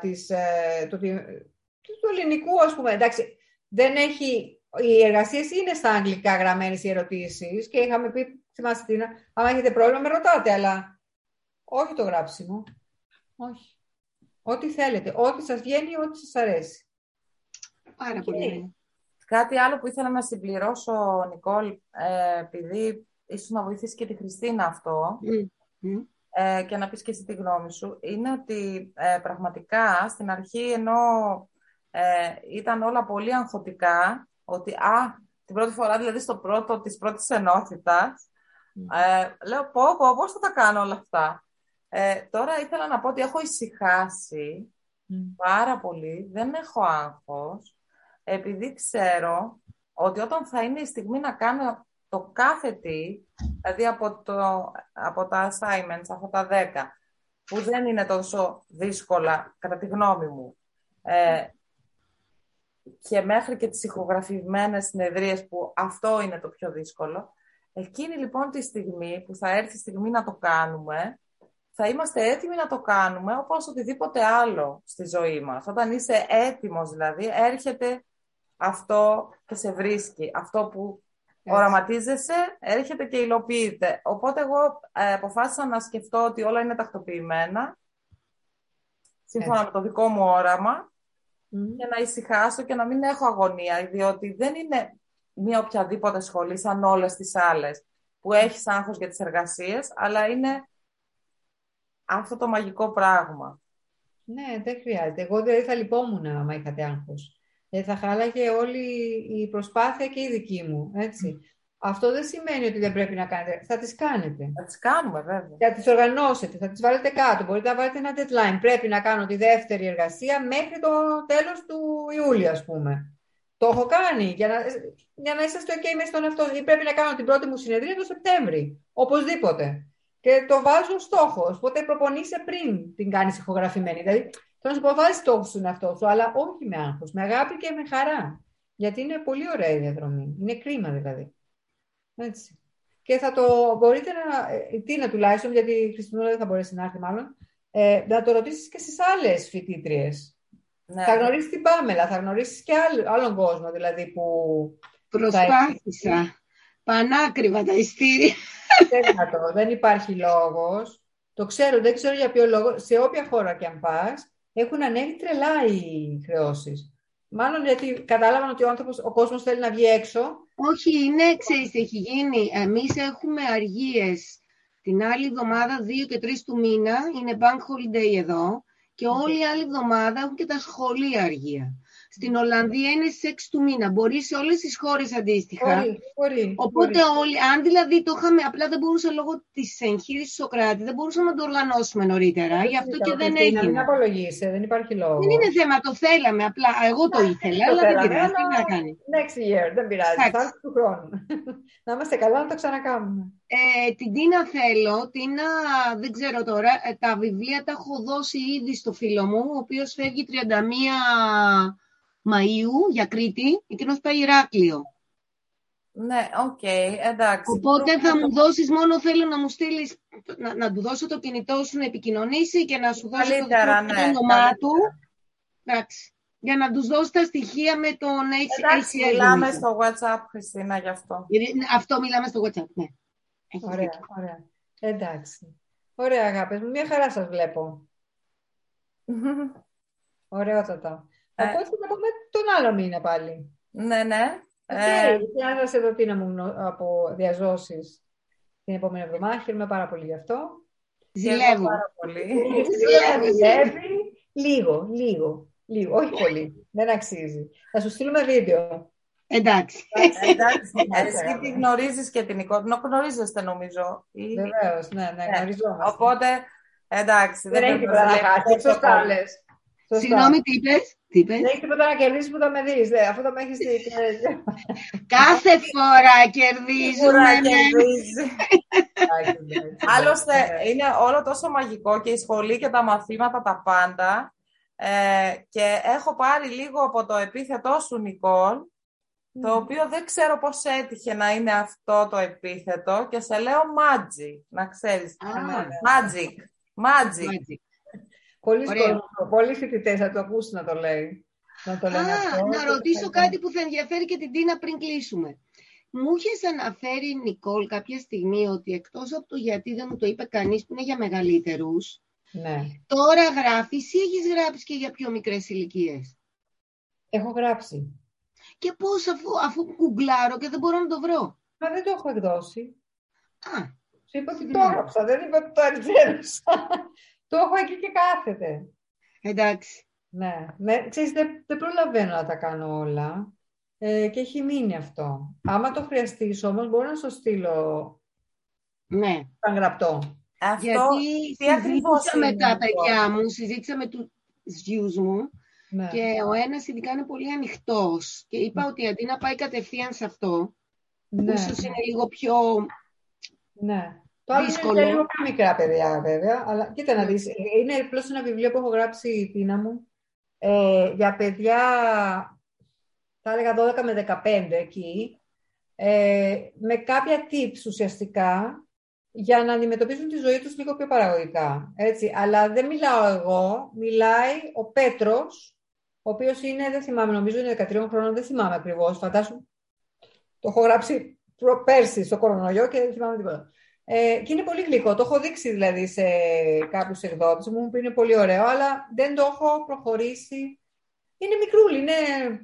του ελληνικού, ας πούμε. Εντάξει, δεν έχει. Οι εργασίες είναι στα αγγλικά γραμμένες οι ερωτήσεις και είχαμε πει, θυμάστε Τίνα, άμα έχετε πρόβλημα με ρωτάτε, αλλά όχι το γράψιμο. Όχι. Ό,τι θέλετε, ό,τι σας βγαίνει, ό,τι σας αρέσει. Πάρα πολύ. Κάτι άλλο που ήθελα να συμπληρώσω, Νικόλ, επειδή ίσως να βοηθήσει και τη Χριστίνα αυτό, και να πεις και εσύ τη γνώμη σου, είναι ότι πραγματικά στην αρχή, ενώ ήταν όλα πολύ αγχωτικά, ότι την πρώτη φορά, δηλαδή στο πρώτο της πρώτης ενότητας, λέω πώς θα τα κάνω όλα αυτά. Τώρα ήθελα να πω ότι έχω ησυχάσει πάρα πολύ, δεν έχω άγχος, επειδή ξέρω ότι όταν θα είναι η στιγμή να κάνω το κάθε τι, δηλαδή από τα assignments, από τα 10, που δεν είναι τόσο δύσκολα, κατά τη γνώμη μου, και μέχρι και τις ηχογραφημένες συνεδρίες που αυτό είναι το πιο δύσκολο, εκείνη λοιπόν τη στιγμή που θα έρθει η στιγμή να το κάνουμε, θα είμαστε έτοιμοι να το κάνουμε όπως οτιδήποτε άλλο στη ζωή μας. Όταν είσαι έτοιμος δηλαδή, έρχεται αυτό και σε βρίσκει. Αυτό που οραματίζεσαι, έρχεται και υλοποιείται. Οπότε εγώ αποφάσισα να σκεφτώ ότι όλα είναι τακτοποιημένα, σύμφωνα με το δικό μου όραμα, και να ησυχάσω και να μην έχω αγωνία, διότι δεν είναι μία οποιαδήποτε σχολή σαν όλες τις άλλες που έχεις άγχος για τις εργασίες, αλλά είναι αυτό το μαγικό πράγμα. Ναι, δεν χρειάζεται. Εγώ δεν θα λυπόμουν άμα είχατε άγχος. Θα χάλαγε όλη η προσπάθεια και η δική μου, έτσι. Αυτό δεν σημαίνει ότι δεν πρέπει να κάνετε. Θα τις κάνετε. Θα τις κάνουμε, βέβαια. Θα τις οργανώσετε, θα τις βάλετε κάτω. Μπορείτε να βάλετε ένα deadline. Πρέπει να κάνω τη δεύτερη εργασία μέχρι το τέλος του Ιούλιου, ας πούμε. Το έχω κάνει για να είσαστε OK μέσα στον εαυτό. Ή πρέπει να κάνω την πρώτη μου συνεδρία το Σεπτέμβρη. Οπωσδήποτε. Και το βάζω στόχο. Οπότε προπονείσαι πριν την κάνεις ηχογραφημένη. Δηλαδή, θέλω να σου πω, βάζεις στόχους στον εαυτό σου, αλλά όχι με άγχος. Με αγάπη και με χαρά. Γιατί είναι πολύ ωραία η διαδρομή. Είναι κρίμα δηλαδή. Έτσι. Και θα το μπορείτε η Τίνα τουλάχιστον, γιατί η Χριστινούλα δεν θα μπορέσει να έρθει μάλλον, να το ρωτήσεις και στις άλλες φοιτήτριες. Ναι. Θα γνωρίσεις την Πάμελα, θα γνωρίσεις και άλλον κόσμο δηλαδή που... Προσπάθησα. Πανάκριβα τα ειστήρια. Δεν υπάρχει λόγος. Το ξέρω, δεν ξέρω για ποιο λόγο. Σε όποια χώρα και αν πας, έχουν ανέβει τρελά οι χρεώσεις. Μάλλον γιατί κατάλαβαν ότι ο κόσμος θέλει να βγει έξω. Όχι, είναι, ξέρεις τι έχει γίνει. Εμείς έχουμε αργίες. Την άλλη εβδομάδα, 2 και 3 του μήνα, είναι bank holiday εδώ. Και όλη η άλλη εβδομάδα έχουν και τα σχολεία αργία. Στην Ολλανδία είναι στις 6 του μήνα. Μπορεί σε όλες τις χώρες αντίστοιχα. Οπότε όλοι, αν δηλαδή το είχαμε, απλά δεν μπορούσα λόγω της εγχείρησης του Σωκράτη, δεν μπορούσαμε να το οργανώσουμε νωρίτερα. Γι' αυτό και δεν έγινε. Μην απολογείσαι, δεν υπάρχει λόγο. Δεν είναι θέμα, το θέλαμε. Απλά εγώ το ήθελα, αλλά δεν πειράζει. Τι να κάνει. Next year, δεν πειράζει. Θα έρθει του χρόνου. Να είμαστε καλά να το ξανακάνουμε. Την Τίνα θέλω. Τίνα, δεν ξέρω τώρα, τα βιβλία τα έχω δώσει ήδη στο φίλο μου, ο οποίος φεύγει 31 Μαΐου για Κρήτη, εκείνος πάει Ηράκλειο. Ναι, οκ, εντάξει. Οπότε θα μου δώσεις, μόνο θέλω να μου στείλεις, να του δώσω το κινητό σου να επικοινωνήσει και να σου δώσω το όνομά του. Εντάξει. Για να τους δώσω τα στοιχεία με τον HCL. Εντάξει, μιλάμε στο WhatsApp, Χριστίνα, γι' αυτό. Αυτό μιλάμε στο WhatsApp, ναι. Ωραία. Εντάξει. Ωραία, αγάπες μου. Μια χαρά σας βλέπω. Ωραιότατα. Οπότε θα πούμε τον άλλο μήνα πάλι. Ναι. Και να σας εδώ Τίνα μου από διαζώσεις την επόμενη εβδομάδα. Χαίρομαι πάρα πολύ γι' αυτό. Ζηλεύω. Πάρα πολύ. Ζηλεύει. Λίγο. Όχι πολύ. Δεν αξίζει. Θα σου στείλουμε βίντεο. Εντάξει. Εσύ τη γνωρίζεις και την εικόνα. Γνωρίζεστε νομίζω. Βεβαίως, ναι, γνωριζόμαστε. Οπότε, εντάξει. Δεν έχει τίποτα να χάσεις. Σωστά λες. Συγγνώμη, τι είπες? Δεν έχει τίποτα να κερδίσεις που θα με δεις. Αυτό το με έχεις δει. Κάθε φορά κερδίζουμε. Άλλωστε, είναι όλο τόσο μαγικό και η σχολή και τα μαθήματα τα πάντα. Και έχω πάρει λίγο από το επίθετό σου, Νικόλ, το οποίο δεν ξέρω πώς έτυχε να είναι αυτό το επίθετο και σε λέω magic, να ξέρεις. Magic. Πολλοί φοιτητές θα το ακούσουν να το λέει. Να ρωτήσω κάτι που θα ενδιαφέρει και την Τίνα πριν κλείσουμε. Μου είχες αναφέρει, Νικόλ, κάποια στιγμή ότι εκτός από το γιατί δεν μου το είπε κανείς που είναι για μεγαλύτερους, ναι. Τώρα γράφεις ή έχεις γράψει και για πιο μικρές ηλικίες? Έχω γράψει. Και πώς αφού γκουγκλάρω και δεν μπορώ να το βρω? Μα δεν το έχω εκδώσει. Σου είπα ότι το έγραψα, δεν είπα ότι το εξέδωσα. Το έχω εκεί και κάθεται. Εντάξει. Ναι. Ξέρεις, δεν προλαβαίνω να τα κάνω όλα και έχει μείνει αυτό. Άμα το χρειαστείς όμως μπορώ να σου στείλω σαν γραπτό. Γιατί συζήτησα με τα παιδιά μου, συζήτησα με τους γιους μου και ο ένας ειδικά είναι πολύ ανοιχτός και είπα ότι αντί να πάει κατευθείαν σε αυτό, που ίσως είναι λίγο πιο δύσκολο. Είναι λίγο πιο μικρά παιδιά βέβαια, αλλά κοίτα να δεις, είναι απλώς ένα βιβλίο που έχω γράψει η Τίνα μου για παιδιά, θα έλεγα 12 με 15 εκεί, με κάποια tips ουσιαστικά, για να αντιμετωπίσουν τη ζωή τους λίγο πιο παραγωγικά. Έτσι. Αλλά δεν μιλάω εγώ, μιλάει ο Πέτρος, ο οποίος είναι, δεν θυμάμαι, νομίζω είναι 13 χρόνων, δεν θυμάμαι ακριβώς, φαντάσου, το έχω γράψει πέρσι στο κορονοϊό και δεν θυμάμαι τίποτα. Και είναι πολύ γλυκό, το έχω δείξει δηλαδή σε κάποιους εκδότες, μου πει είναι πολύ ωραίο, αλλά δεν το έχω προχωρήσει. Είναι μικρούλι, είναι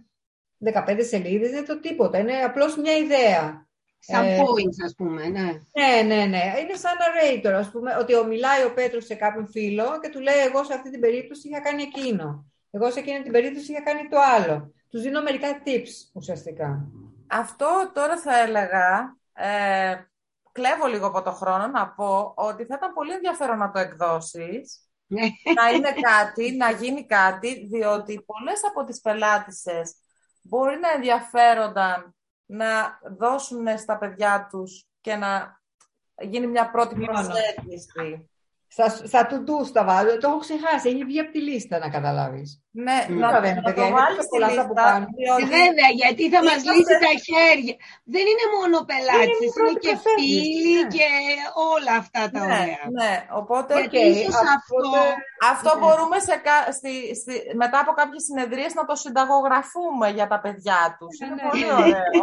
15 σελίδες, δεν είναι το τίποτα, είναι απλώς μια ιδέα. Σαν points, ας πούμε, ναι. Ναι. Είναι σαν narrator, ας πούμε, ότι μιλάει ο Πέτρος σε κάποιον φίλο και του λέει εγώ σε αυτή την περίπτωση είχα κάνει εκείνο. Εγώ σε εκείνη την περίπτωση είχα κάνει το άλλο. Τους δίνω μερικά tips, ουσιαστικά. Αυτό τώρα θα έλεγα, κλέβω λίγο από το χρόνο να πω ότι θα ήταν πολύ ενδιαφέρον να το εκδώσεις. Να είναι κάτι, να γίνει κάτι, διότι πολλές από τις πελάτησες μπορεί να ενδιαφέρονταν να δώσουν στα παιδιά τους και να γίνει μια πρώτη προσέγγιση. Στα to-dos τα βάζω. Το έχω ξεχάσει. Έχει βγει από τη λίστα, να καταλάβεις. Ναι, να το βάλεις στη λίστα. Βέβαια, γιατί θα μας λύσει τα χέρια. Δεν είναι μόνο πελάτες, είναι και φίλοι και όλα αυτά τα ωραία. Ναι, οπότε ίσως αυτό μπορούμε μετά από κάποιες συνεδρίες να το συνταγογραφούμε για τα παιδιά τους. Είναι πολύ ωραίο.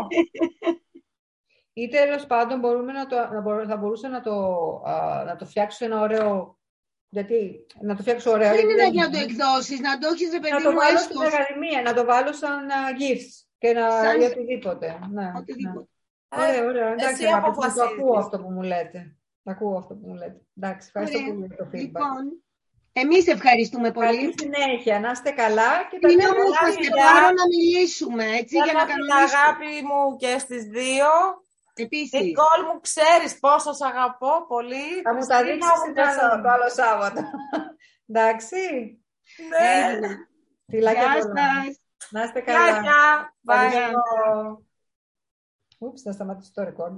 Ή τέλος πάντων θα μπορούσα να το φτιάξω ένα ωραίο. Γιατί να το φτιάξω ωραίο. Δεν είναι για να το εκδώσεις, να το έχεις ρε παιδί μου. Να το βάλω στην ακαδημία, να το βάλω σαν gifts και ή οτιδήποτε. Ναι. Ωραία. Εντάξει, το ακούω αυτό που μου λέτε. Εντάξει, ευχαριστώ πολύ για το feedback. Εμείς ευχαριστούμε πολύ. Καλή συνέχεια, να είστε καλά. Και Νίνα μου, θα σε πάρω να μιλήσουμε, έτσι, για να την κανονίσουμε. αγάπη μου και στις δύο. Επίσης. Νικόλ μου, ξέρεις πόσο σ' αγαπώ πολύ. Θα μου τα δείξεις το άλλο Σάββατο. Εντάξει. Ναι. Φιλάκια Γεια πολλά. σας. Να είστε καλά. Γεια. Bye. Ούψ, θα σταματήσω το record.